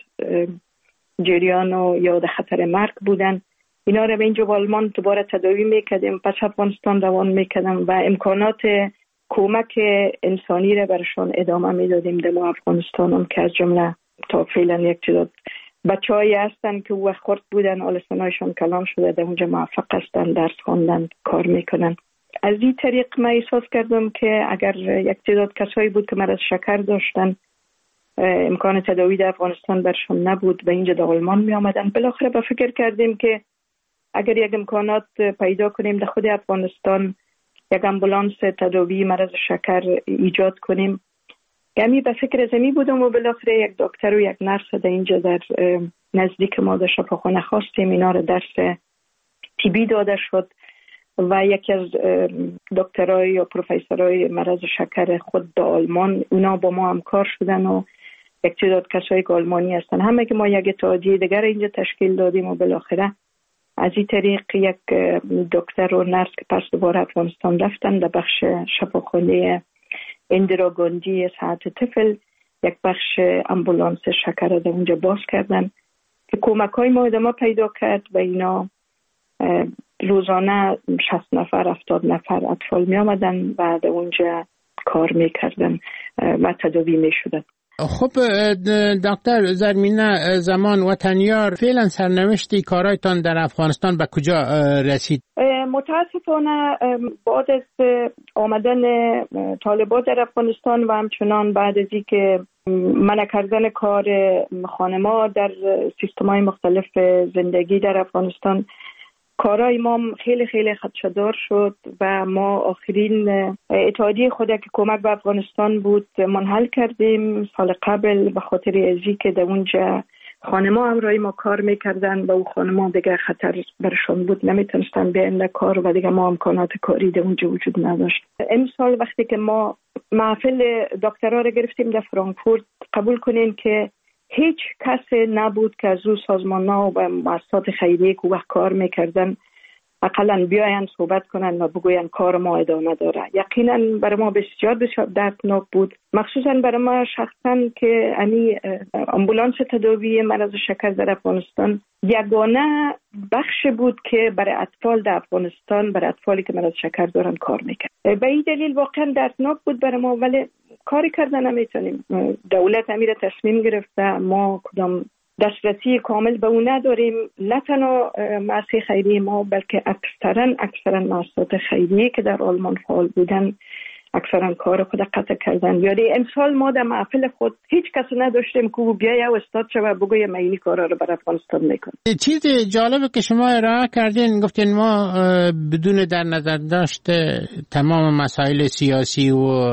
جریان و یا در خطر مرگ بودن. اینا رو به اینجا با آلمان دوباره تداوی میکردیم، پس افغانستان روان میکردم و امکانات کمک انسانی رو برشان ادامه میدادیم در ما افغانستان هم که از جمله تا فعلا یک تعداد بچه‌هایی هستن که وقت خورد بودن آلسانایشان کلام شده در اونجا موفق هستن درس خواندن کار میکنن. از این طریق من احساس کردم که اگر یک تعداد کسایی بود که مرض شکر داشتن امکان تداوی در افغانستان برشان نبود و اینجا در آلمان می آمدن، بالاخره به فکر کردیم که اگر یک امکانات پیدا کنیم در خود افغانستان یک امبولانس تداوی مرض شکر ایجاد کنیم. یعنی به فکر زمین بودم و بالاخره یک دکتر و یک نرس در اینجا در نزدیک ما در شفاخانه خواستیم، اینا رو درس تیبی داده شد و یکی از دکترای یا پروفسورای مرض شکر خود در آلمان اونا با ما همکار شدن و یک تعداد کسایی که آلمانی هستن همه که ما یک اتحادیه دیگر اینجا تشکیل دادیم و بالاخره از این طریق یک دکتر و نرس که پس دوباره افغانستان رفتن در بخش شفاخانه اندرا گاندی صحت طفل یک بخش امبولانس شکر در اونجا باز کردن که کمک های ما ادامه پیدا کرد و اینا روزانه شصت نفر هفتاد نفر اطفال می آمدن و در اونجا کار می کردن و تداوی می شدن. خب دکتر زرمینه زمان وطنیار فعلا سرنوشتی کارایتان در افغانستان به کجا رسید؟ متاسفانه بعد از آمدن طالبان در افغانستان و همچنان بعد از اینکه منع کردن کار خانما در سیستم‌های مختلف زندگی در افغانستان کارای ما خیلی خیلی خدشه‌دار شد و ما آخرین اتحادیه خود که کمک به افغانستان بود منحل کردیم سال قبل به خاطر ازی که در اونجا خانما همراهی ما کار میکردن و او خانما دیگه خطر برشون بود نمیتونستن بیان در کار و دیگه ما امکانات کاری در اونجا وجود نداشت. امسال وقتی که ما محفل دکترا رو گرفتیم در فرانکفورت قبول کنین که هیچ کس نبود که از او سازمان‌ها و مؤسسات خیریه که وقت کار میکردن اقلا بیاین صحبت کنن و بگوین کار ما ادامه داره. یقینا برای ما بسیار بسیار دردناک بود، مخصوصا برای ما شخصا که امی امبولانس تداوی مرض شکر در افغانستان یگانه بخش بود که برای اطفال در افغانستان برای اطفالی که مرض شکر دارن کار میکرد. به این دلیل واقعا دردناک بود برای ما، ولی کاری کردن نمیتونیم. دولت امیر تصمیم گرفته، ما کدام دسترسی کامل به اون نداریم، نه تنها مؤسسه خیریه ما بلکه اکثرا اکثرا مؤسسات خیریه که در آلمان فعال بودن اکثرا کار خود قطع کردن. یعنی امسال ما در محفل خود هیچ کس نداشتیم که بیای او استاد شو بگوی من این کارا رو برای افغانستان میکنم. چیز جالبه که شما ارائه کردین، گفتین ما بدون در نظر داشته تمام مسائل سیاسی و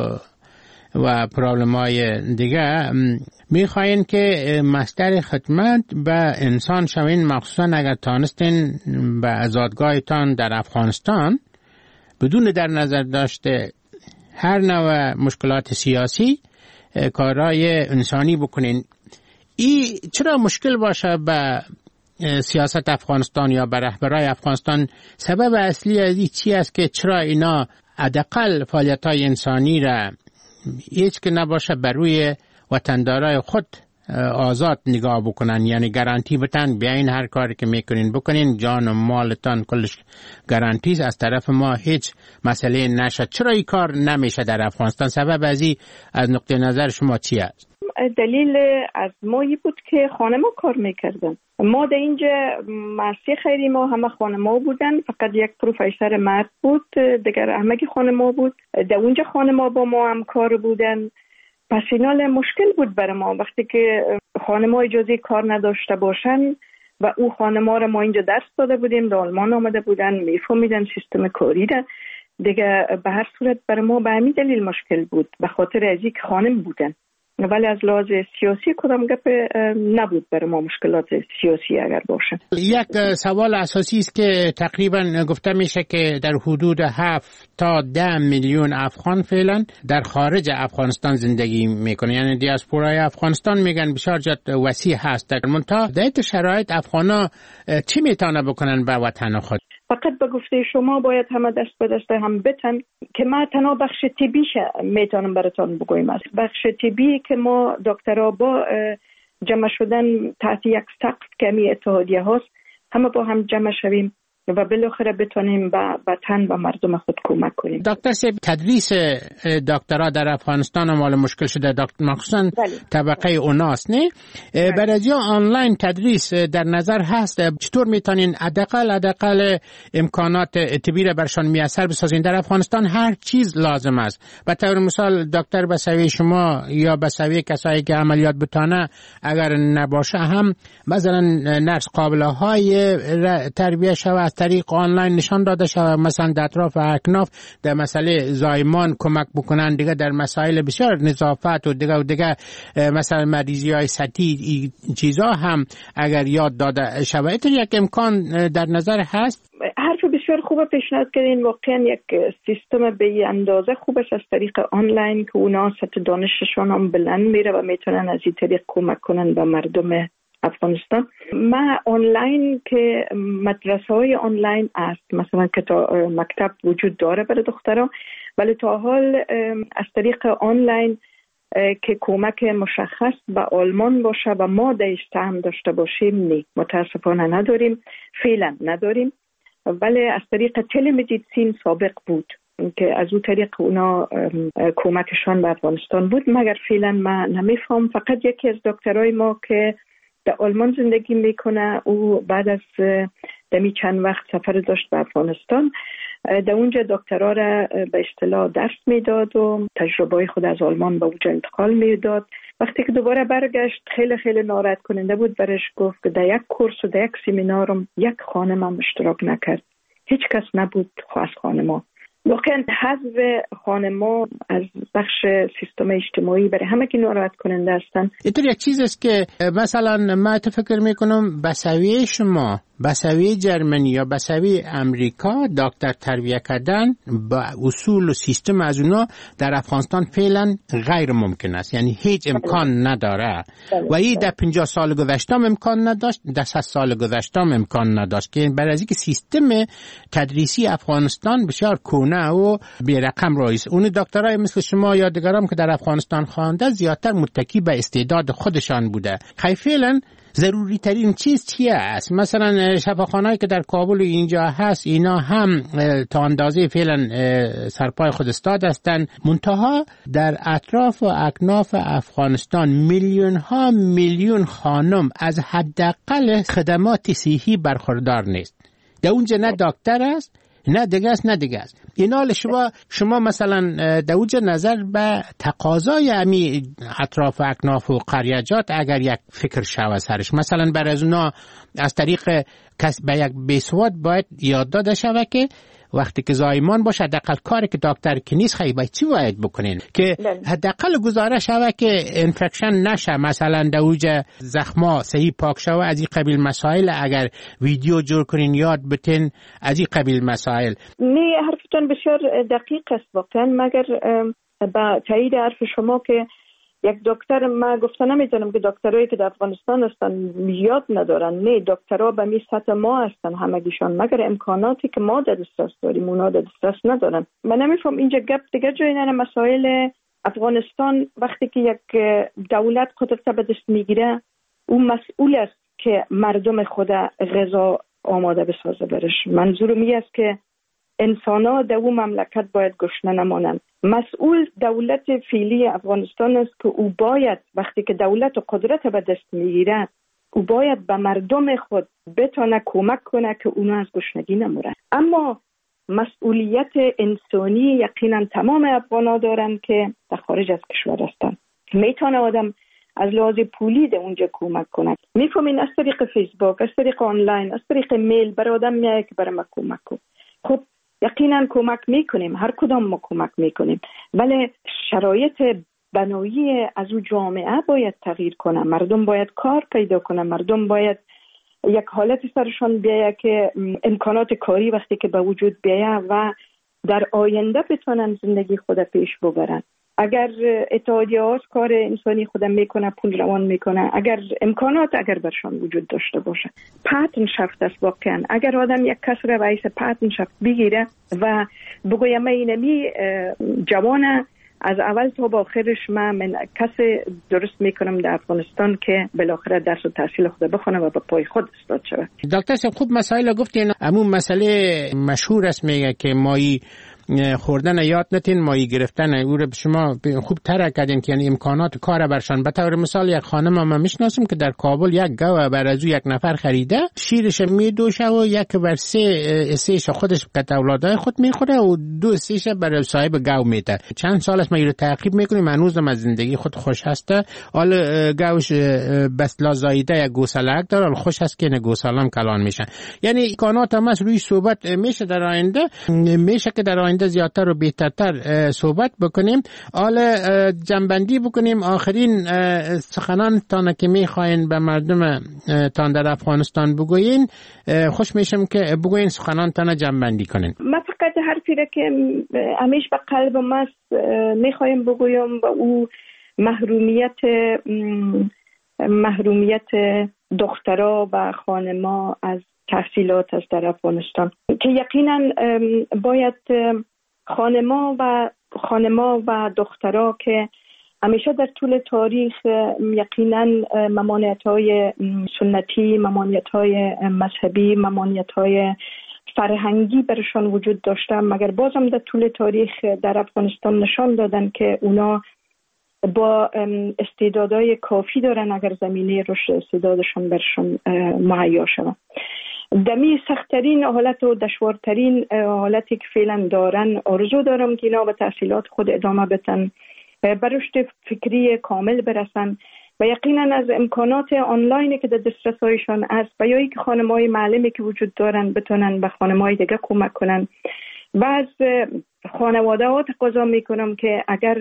و پرابلم‌های دیگه میخواین که مصدر خدمت به انسان شوین، مخصوصا اگر تانستین به آزادگاهتان در افغانستان بدون در نظر داشته هر نوع مشکلات سیاسی کارهای انسانی بکنین. این چرا مشکل باشه به سیاست افغانستان یا به رهبرای افغانستان؟ سبب اصلی از این چی است که چرا اینا حداقل فعالیت‌های انسانی را هیچ که نباشه بر روی وطندارای خود آزاد نگاه بکنن، یعنی گارانتی بتن بیاین هر کاری که میکنین بکنین، جان و مالتان کلش گارانتی است، از طرف ما هیچ مسئله نشه. چرا این کار نمیشه در افغانستان؟ سبب ازی از نقطه نظر شما چی است؟ دلیل از مایی بود که خانما کار میکردن. ما در اینجا مرسی خیری ما همه خانما بودن، فقط یک پروفسور مرد بود، دیگر همگی خانما بود. در اونجا خانما با ما هم کار بودن. پس اینال مشکل بود برای ما وقتی که خانما اجازه کار نداشته باشن و او خانما را ما اینجا درس داده بودیم، در آلمان آمده بودن، میفهمیدن سیستم کاری را دیگه. به هر صورت برای ما به همین دلیل مشکل بود، به خاطر از اینکه خانم بودن. ولی از لحاظ سیاسی کدام گپ نبود برای ما مشکلات سیاسی اگر باشه. یک سوال اساسی است که تقریبا گفته میشه که در حدود هفت تا ده میلیون افغان فعلا در خارج افغانستان زندگی میکنه، یعنی دیاسپورای افغانستان میگن بسیار جد وسیع هست. در منتها در این شرایط افغانا چی میتونه بکنن به وطن خود؟ فقط به گفته شما باید همه دست به دست هم بتن که ما تنها بخش طبیش میتونم براتون بگویم است. بخش طبی که ما دکترها با جمع شدن تحت یک سقف کمی اتحادیه هاست، همه با هم جمع شویم و بالاخره بتونیم به وطن و مردم خود کمک کنیم. دکتر صاحب، تدریس دکترا در افغانستان مال مشکل شده، دکتر مخصوصا طبقه اوناست نه؟ برای آنلاین تدریس در نظر هست، چطور میتونین حداقل حداقل امکانات طبی را برشان میسر بسازین؟ در افغانستان هر چیز لازم است. به طور مثال دکتر بسوی شما یا بسوی کسایی که عملیات بتانه اگر نباشه هم مثلا نرس قابله های تربیه شود طریق آنلاین نشان داده شود، مثلا در اطراف اکناف در مسئله زایمان کمک بکنن، دیگه در مسائل بسیار نظافت و دیگه و دیگه مثلا مریضی های سطحی چیزا هم اگر یاد داده شود. یک امکان در نظر هست؟ حرف بسیار خوب پیشنهاد کردین. واقعا یک سیستم به اندازه خوب است از طریق آنلاین که اونا سطح دانششون هم بلند میره و میتونن از این طریق کمک کنن به مردم افغانستان. ما آنلاین که مدرسه های آنلاین است، مثلا که تا مکتب وجود داره برای دخترها، ولی تا حال از طریق آنلاین که کمک مشخص به آلمان باشه و ما دایش هم داشته باشیم نه، متاسفانه نداریم، فعلا نداریم. ولی از طریق تلمدیسین سابق بود که از اون طریق اونا کمکشان به افغانستان بود، مگر فعلا ما نمیفهم. فقط یکی از دکترای ما که در آلمان زندگی میکنه، او بعد از دمی چند وقت سفر داشت به افغانستان، در اونجا دکترها را به اصطلاح درس میداد و تجربه خود از آلمان به اونجا انتقال میداد. وقتی که دوباره برگشت خیلی خیلی ناراحت کننده بود برش. گفت که در یک کورس و در یک سمینارم یک خانم هم اشتراک نکرد، هیچ کس نبود خاص خانما. واقعا حذف خانما از بخش سیستم اجتماعی برای همه که ناراحت کننده هستن. اینطور یک چیز است که مثلا من فکر میکنم بسوی شما، بسوی جرمنی یا بسوی امریکا دکتر تربیه کردن با اصول و سیستم از اونا در افغانستان فعلا غیر ممکن است، یعنی هیچ امکان نداره و این در پنجاه سال گذشته امکان نداشت، در صد سال گذشته امکان نداشت، که برای اینکه سیستم تدریسی افغانستان بسیار کهنه و بی رقم رایست. اون دکترای مثل شما یا دیگران که در افغانستان خوانده زیادتر متکی به استعداد خودشان بوده. خیلی فعلا ضروری ترین چیز چیه است؟ مثلا شفاخانه‌ای که در کابل اینجا هست اینا هم تا اندازه فعلا سرپای خود استاد هستند، منتها در اطراف و اکناف افغانستان میلیون ها میلیون خانم از حداقل خدمات صحی برخوردار نیست. در اونجا نه دکتر است، نه دیگه است نه دیگه است. اینا شما شما مثلا در اونجا نظر به تقاضای امی اطراف اکناف و قریجات اگر یک فکر شود سرش، مثلا برای از اونا از طریق کس به یک بیسواد باید یاد داده شود که وقتی که زایمان باشه حداقل کاری که دکتر که نیست خیلی باید چی باید بکنین که حداقل گزارش شود که انفکشن نشه، مثلا در اوج زخما صحیح پاک شود. از این قبیل مسائل اگر ویدیو جور کنین یاد بتین، از این قبیل مسائل. نه، حرفتون بسیار دقیق است واقعا، مگر با تایید حرف شما که یک دکتر، ما گفته نمیتونم که دکترایی که در افغانستان هستن یاد ندارن، نه، دکترها به می سطح ما هستن همگیشان، مگر امکاناتی که ما در دسترس داریم اونا در دسترس ندارن. من نمیفهم اینجا گپ دیگه جای نه، مسائل افغانستان وقتی که یک دولت قدرت به دست میگیره، او مسئول است که مردم خود غذا آماده بسازه برش. منظورم این است که انسان‌ها در اون مملکت باید گشنه نمانند. مسئول دولت فعلی افغانستان است که او باید وقتی که دولت و قدرت به دست میگیره، او باید به مردم خود بتونه کمک کنه که اونا از گشنگی نمورن. اما مسئولیت انسانی یقینا تمام افغان‌ها دارن که در خارج از کشور هستن. میتونه آدم از لحاظ پولی در اونجا کمک کنه. میفهمین از طریق فیسبوک، از طریق آنلاین، از طریق میل بر آدم میگه که برای ما کمک کن. خب یقینا کمک میکنیم، هر کدام ما کمک میکنیم، ولی شرایط بنایی از او جامعه باید تغییر کنه. مردم باید کار پیدا کنه، مردم باید یک حالت سرشان بیایه که امکانات کاری وقتی که به وجود بیایه و در آینده بتونن زندگی خود پیش ببرن. اگر اتحادیه ها کار انسانی خودم میکنه، پول روان میکنه، اگر امکانات اگر برشان وجود داشته باشه، پارتنرشافت است واقعا. اگر آدم یک کس را رئیس پارتنرشافت بگیره و بگویم من اینمی جوانه از اول تا با آخرش من, من کسی درست میکنم در افغانستان که بالاخره درس و تحصیل خود بخونه و به پای خود استاد شود. دکتر صاحب خوب مسائل گفتین. همون مسئله مشهور است میگه که مایی خوردن یاد نتین، مایی گرفتن. او رو شما خوب طرح کردین که یعنی امکانات کار برشان. به طور مثال یک خانم ما میشناسیم که در کابل یک گاو بر از یک نفر خریده، شیرش میدوشه و یک بر سه سهش خودش قط اولادای خود میخوره و دو سهش بر صاحب گاو میده. چند سال است ما اینو تعقیب میکنیم، هنوزم از زندگی خود خوش هسته. حال گاوش بس لازایده یک گوسلک داره، خوش هست که نه گوسالم کلان میشن. یعنی امکانات هم از روی صحبت میشه در آینده، میشه که در آینده زیادتر و بهترتر صحبت بکنیم. حال جنبندی بکنیم. آخرین سخنان تان که میخواین به مردم تان در افغانستان بگوین، خوش میشم که بگوین سخنان تان جنبندی کنین. من فقط حرفی را که همیشه به قلب ما میخوایم بگویم و او محرومیت محرومیت دخترها و خانما از تحصیلات است در افغانستان، که یقینا باید خانما و خانما و دخترها که همیشه در طول تاریخ یقینا ممانعت‌های سنتی، ممانعت‌های مذهبی، ممانعت‌های فرهنگی برشان وجود داشته، مگر بازم در طول تاریخ در افغانستان نشان دادن که اونا با استعدادهای کافی دارن اگر زمینه رشد استعدادشان برشان مهیا شود. دمی سخت‌ترین حالت و دشوارترین حالتی که فعلا دارن، آرزو دارم که اینا به تحصیلات خود ادامه بدن، به رشد فکری کامل برسن و یقینا از امکانات آنلاینی که در دسترسایشان است و یا اینکه خانم‌های معلمی که وجود دارن بتونن به خانم‌های دیگه کمک کنن. و از خانواده‌ها تقاضا میکنم که اگر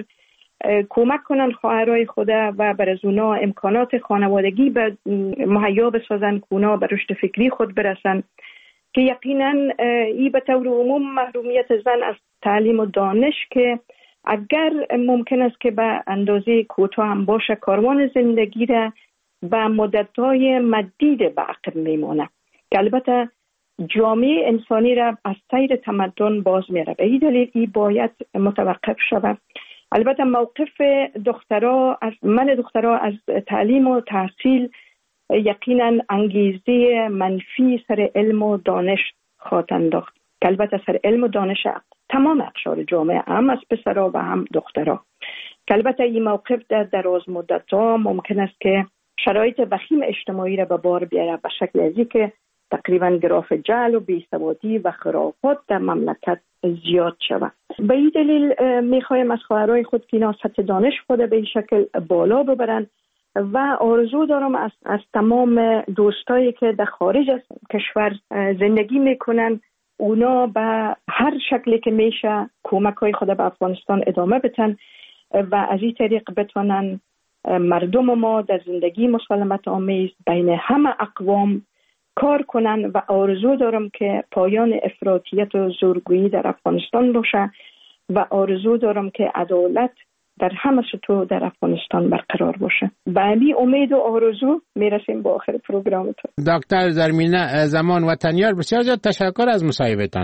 کمک کنن خواهرای خود و بر از اونا امکانات خانوادگی به مهیا بسازن که اونا به رشد فکری خود برسن، که یقینا این به طور عموم محرومیت زن از تعلیم و دانش که اگر ممکن است که به اندازه کوتاه هم باشه کاروان زندگی را به مدت‌های مدید به عقب میمونه، که البته جامعه انسانی را از سیر تمدن باز میاره. به این دلیل این باید متوقف شود. البته موقف دخترها از من دخترها از تعلیم و تحصیل یقینا انگیزه منفی سر علم و دانش خواهد انداخت، که البته سر علم و دانش تمام اقشار جامعه، هم از پسرها و هم دخترها، که البته این موقف در دراز مدت ها ممکن است که شرایط وخیم اجتماعی را به بار بیاره به شکل ازی که تقریبا گراف جهل و بی‌سوادی و خرافات در مملکت زیاد شود. به این دلیل میخوایم از خواهرای خود که اینا سطح دانش خود به این شکل بالا ببرن و آرزو دارم از, از تمام دوستایی که در خارج از کشور زندگی میکنن اونا به هر شکلی که میشه کمک های خود به افغانستان ادامه بدن و از این طریق بتونن مردم ما در زندگی مسالمت آمیز بین همه اقوام کار کنن و آرزو دارم که پایان افراطیت و زورگویی در افغانستان باشه و آرزو دارم که عدالت در همه سطوح در افغانستان برقرار باشه. به همین امید و آرزو میرسیم با آخر پروگرامتون. دکتر زرمینه زمان وطنیار، بسیار زیاد تشکر از مصاحبهتان.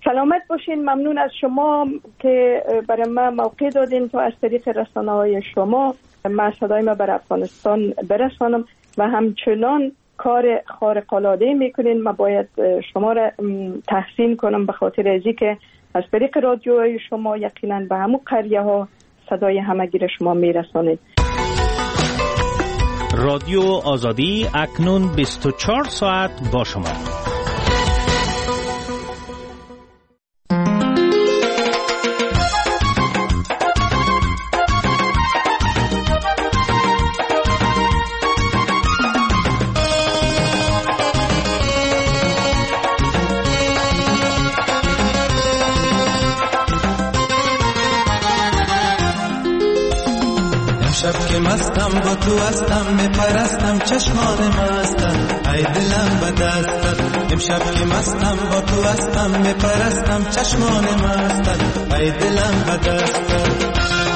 سلامت باشین. ممنون از شما که برای ما موقع دادین تا از طریق رسانه‌های شما من صدای ما بر افغانستان برسانم و همچنان کار خارق‌العاده میکنین. ما باید شما را تحسین کنم به خاطر ازی که از طریق رادیوهای شما یقینا به همون قریه ها صدای همگی را شما میرسانید. رادیو آزادی اکنون بیست و چهار ساعت با شما. شب که مستم با تو هستم میپرستم چشمان مستم ای دلم به دستت. امشب که مستم با تو هستم میپرستم چشمان مستم ای دلم به دستت.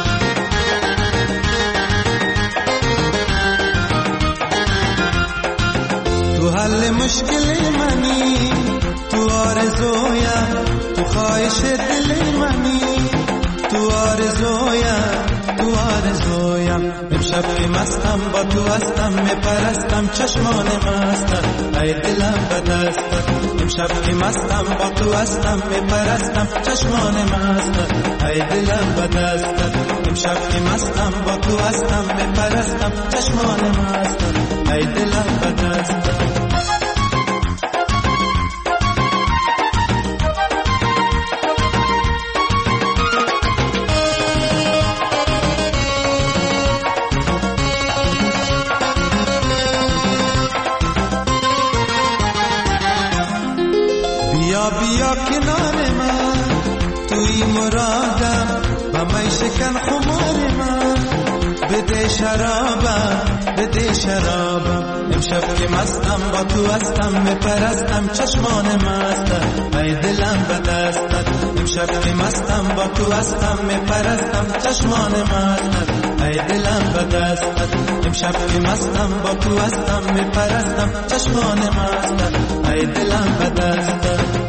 تو حل مشکل منی، تو آرزویم، تو خواهش دل منی، تو آرزویم تو آرزویم. امشب که مستم با تو هستم میپرستم چشمان مستم ای دلم به دستت. امشب که مستم با تو هستم میپرستم چشمان مستم ای دلم به دستت. امشب که مستم با تو هستم میپرستم چشمان مستم ای دلم به دستت. بیا کنار من توی مرادم و من شکن خمار من. بده شرابم بده شرابم. امشب که مستم با تو هستم میپرستم چشمان مستم ای دلم به دستت. امشب که مستم با تو هستم میپرستم چشمان مستم ای دلم به دستت. امشب که مستم با تو هستم میپرستم چشمان مستم ای دلم به دستت.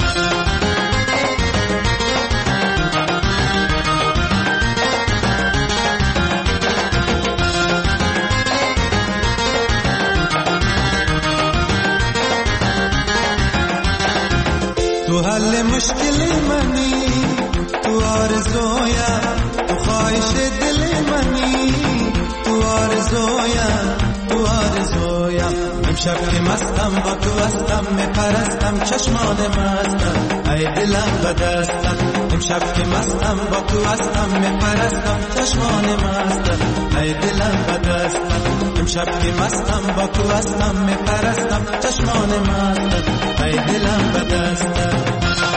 تو حل مشکل منی، تو آرزویم، تو خواهش دل منی، تو آرزویم تو آرزویم. امشب که مستم با تو هستم میپرستم چشمان مستم ای دلم به دستت. امشب که مستم با تو هستم میپرستم چشمان مستم ای دلم به دستت. امشب که مستم با تو هستم میپرستم چشمان مستم ای دلم به دستت.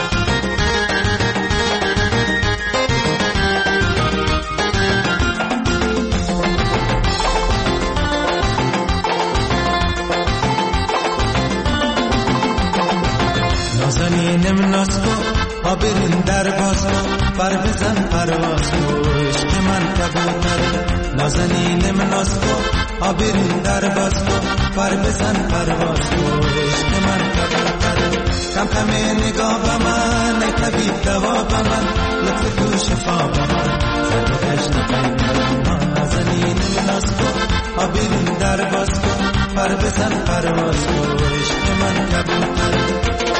نازنینم ناز کن پا برین در باز کن بر بزن پرواز کن عشق من کبوتر. نازنینم ناز کن پا برین در باز کن بر بزن پرواز کن عشق من کبوتر. کم کم نگاه به من ای طبیب دوا به من لطف تو شفا به من زد عشق پیکر. نازنینم ناز کن پا برین در باز کن بر بزن پرواز کن عشق من کبوتر.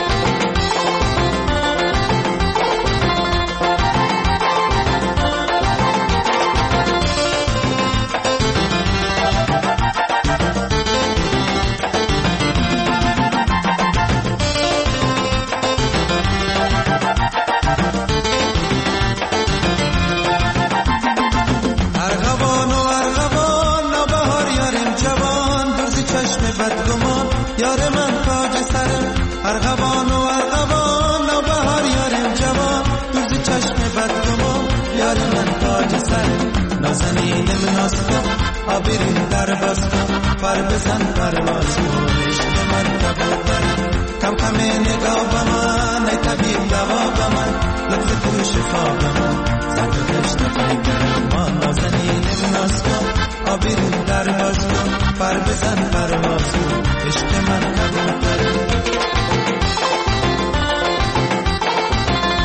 ارغوان و ارغوان نوبهار یارم جوان دوز چشم بدگمان یار من تاج سر. نازنینم ناز کن آبرین در باز کن پر بزن پرواز کن عشق من کبوتر. کم کم نگاه به من ای طبیب دوا به من لطف تو شفا به من زد و گشت پیکر. ما نازنینم ناز کن آبرین در باز کن پر بزن پرواز کن عشق من کبوتر.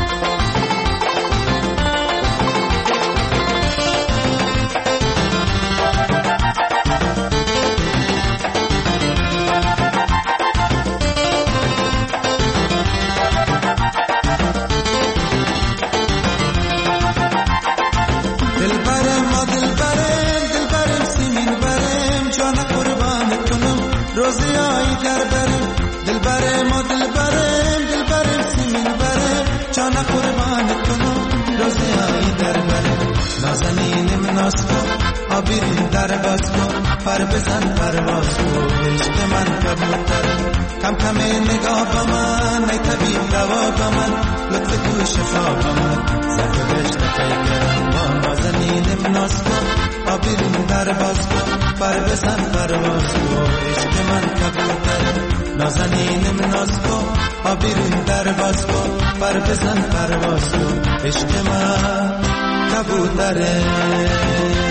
روزیایی در بریم دل بریم و دل بریم دل بریم سیمین بریم جان قربان کنم روزیایی در بریم نازنینم ناز کن آبیرین در باز کن پر بزن پرواز کن عشق من کبوتر کم کم نگاه با من ای طبیب دوا با من لطف گوش خواب با من زرد بشت پیکرم با نازنینم ناز کن آبیرین در باز کن پر بزن پرواز کن عشق من کبوتر نازنینم ناز کن آبیرین در باز کن پر بزن پرواز کن عشق من کبوتره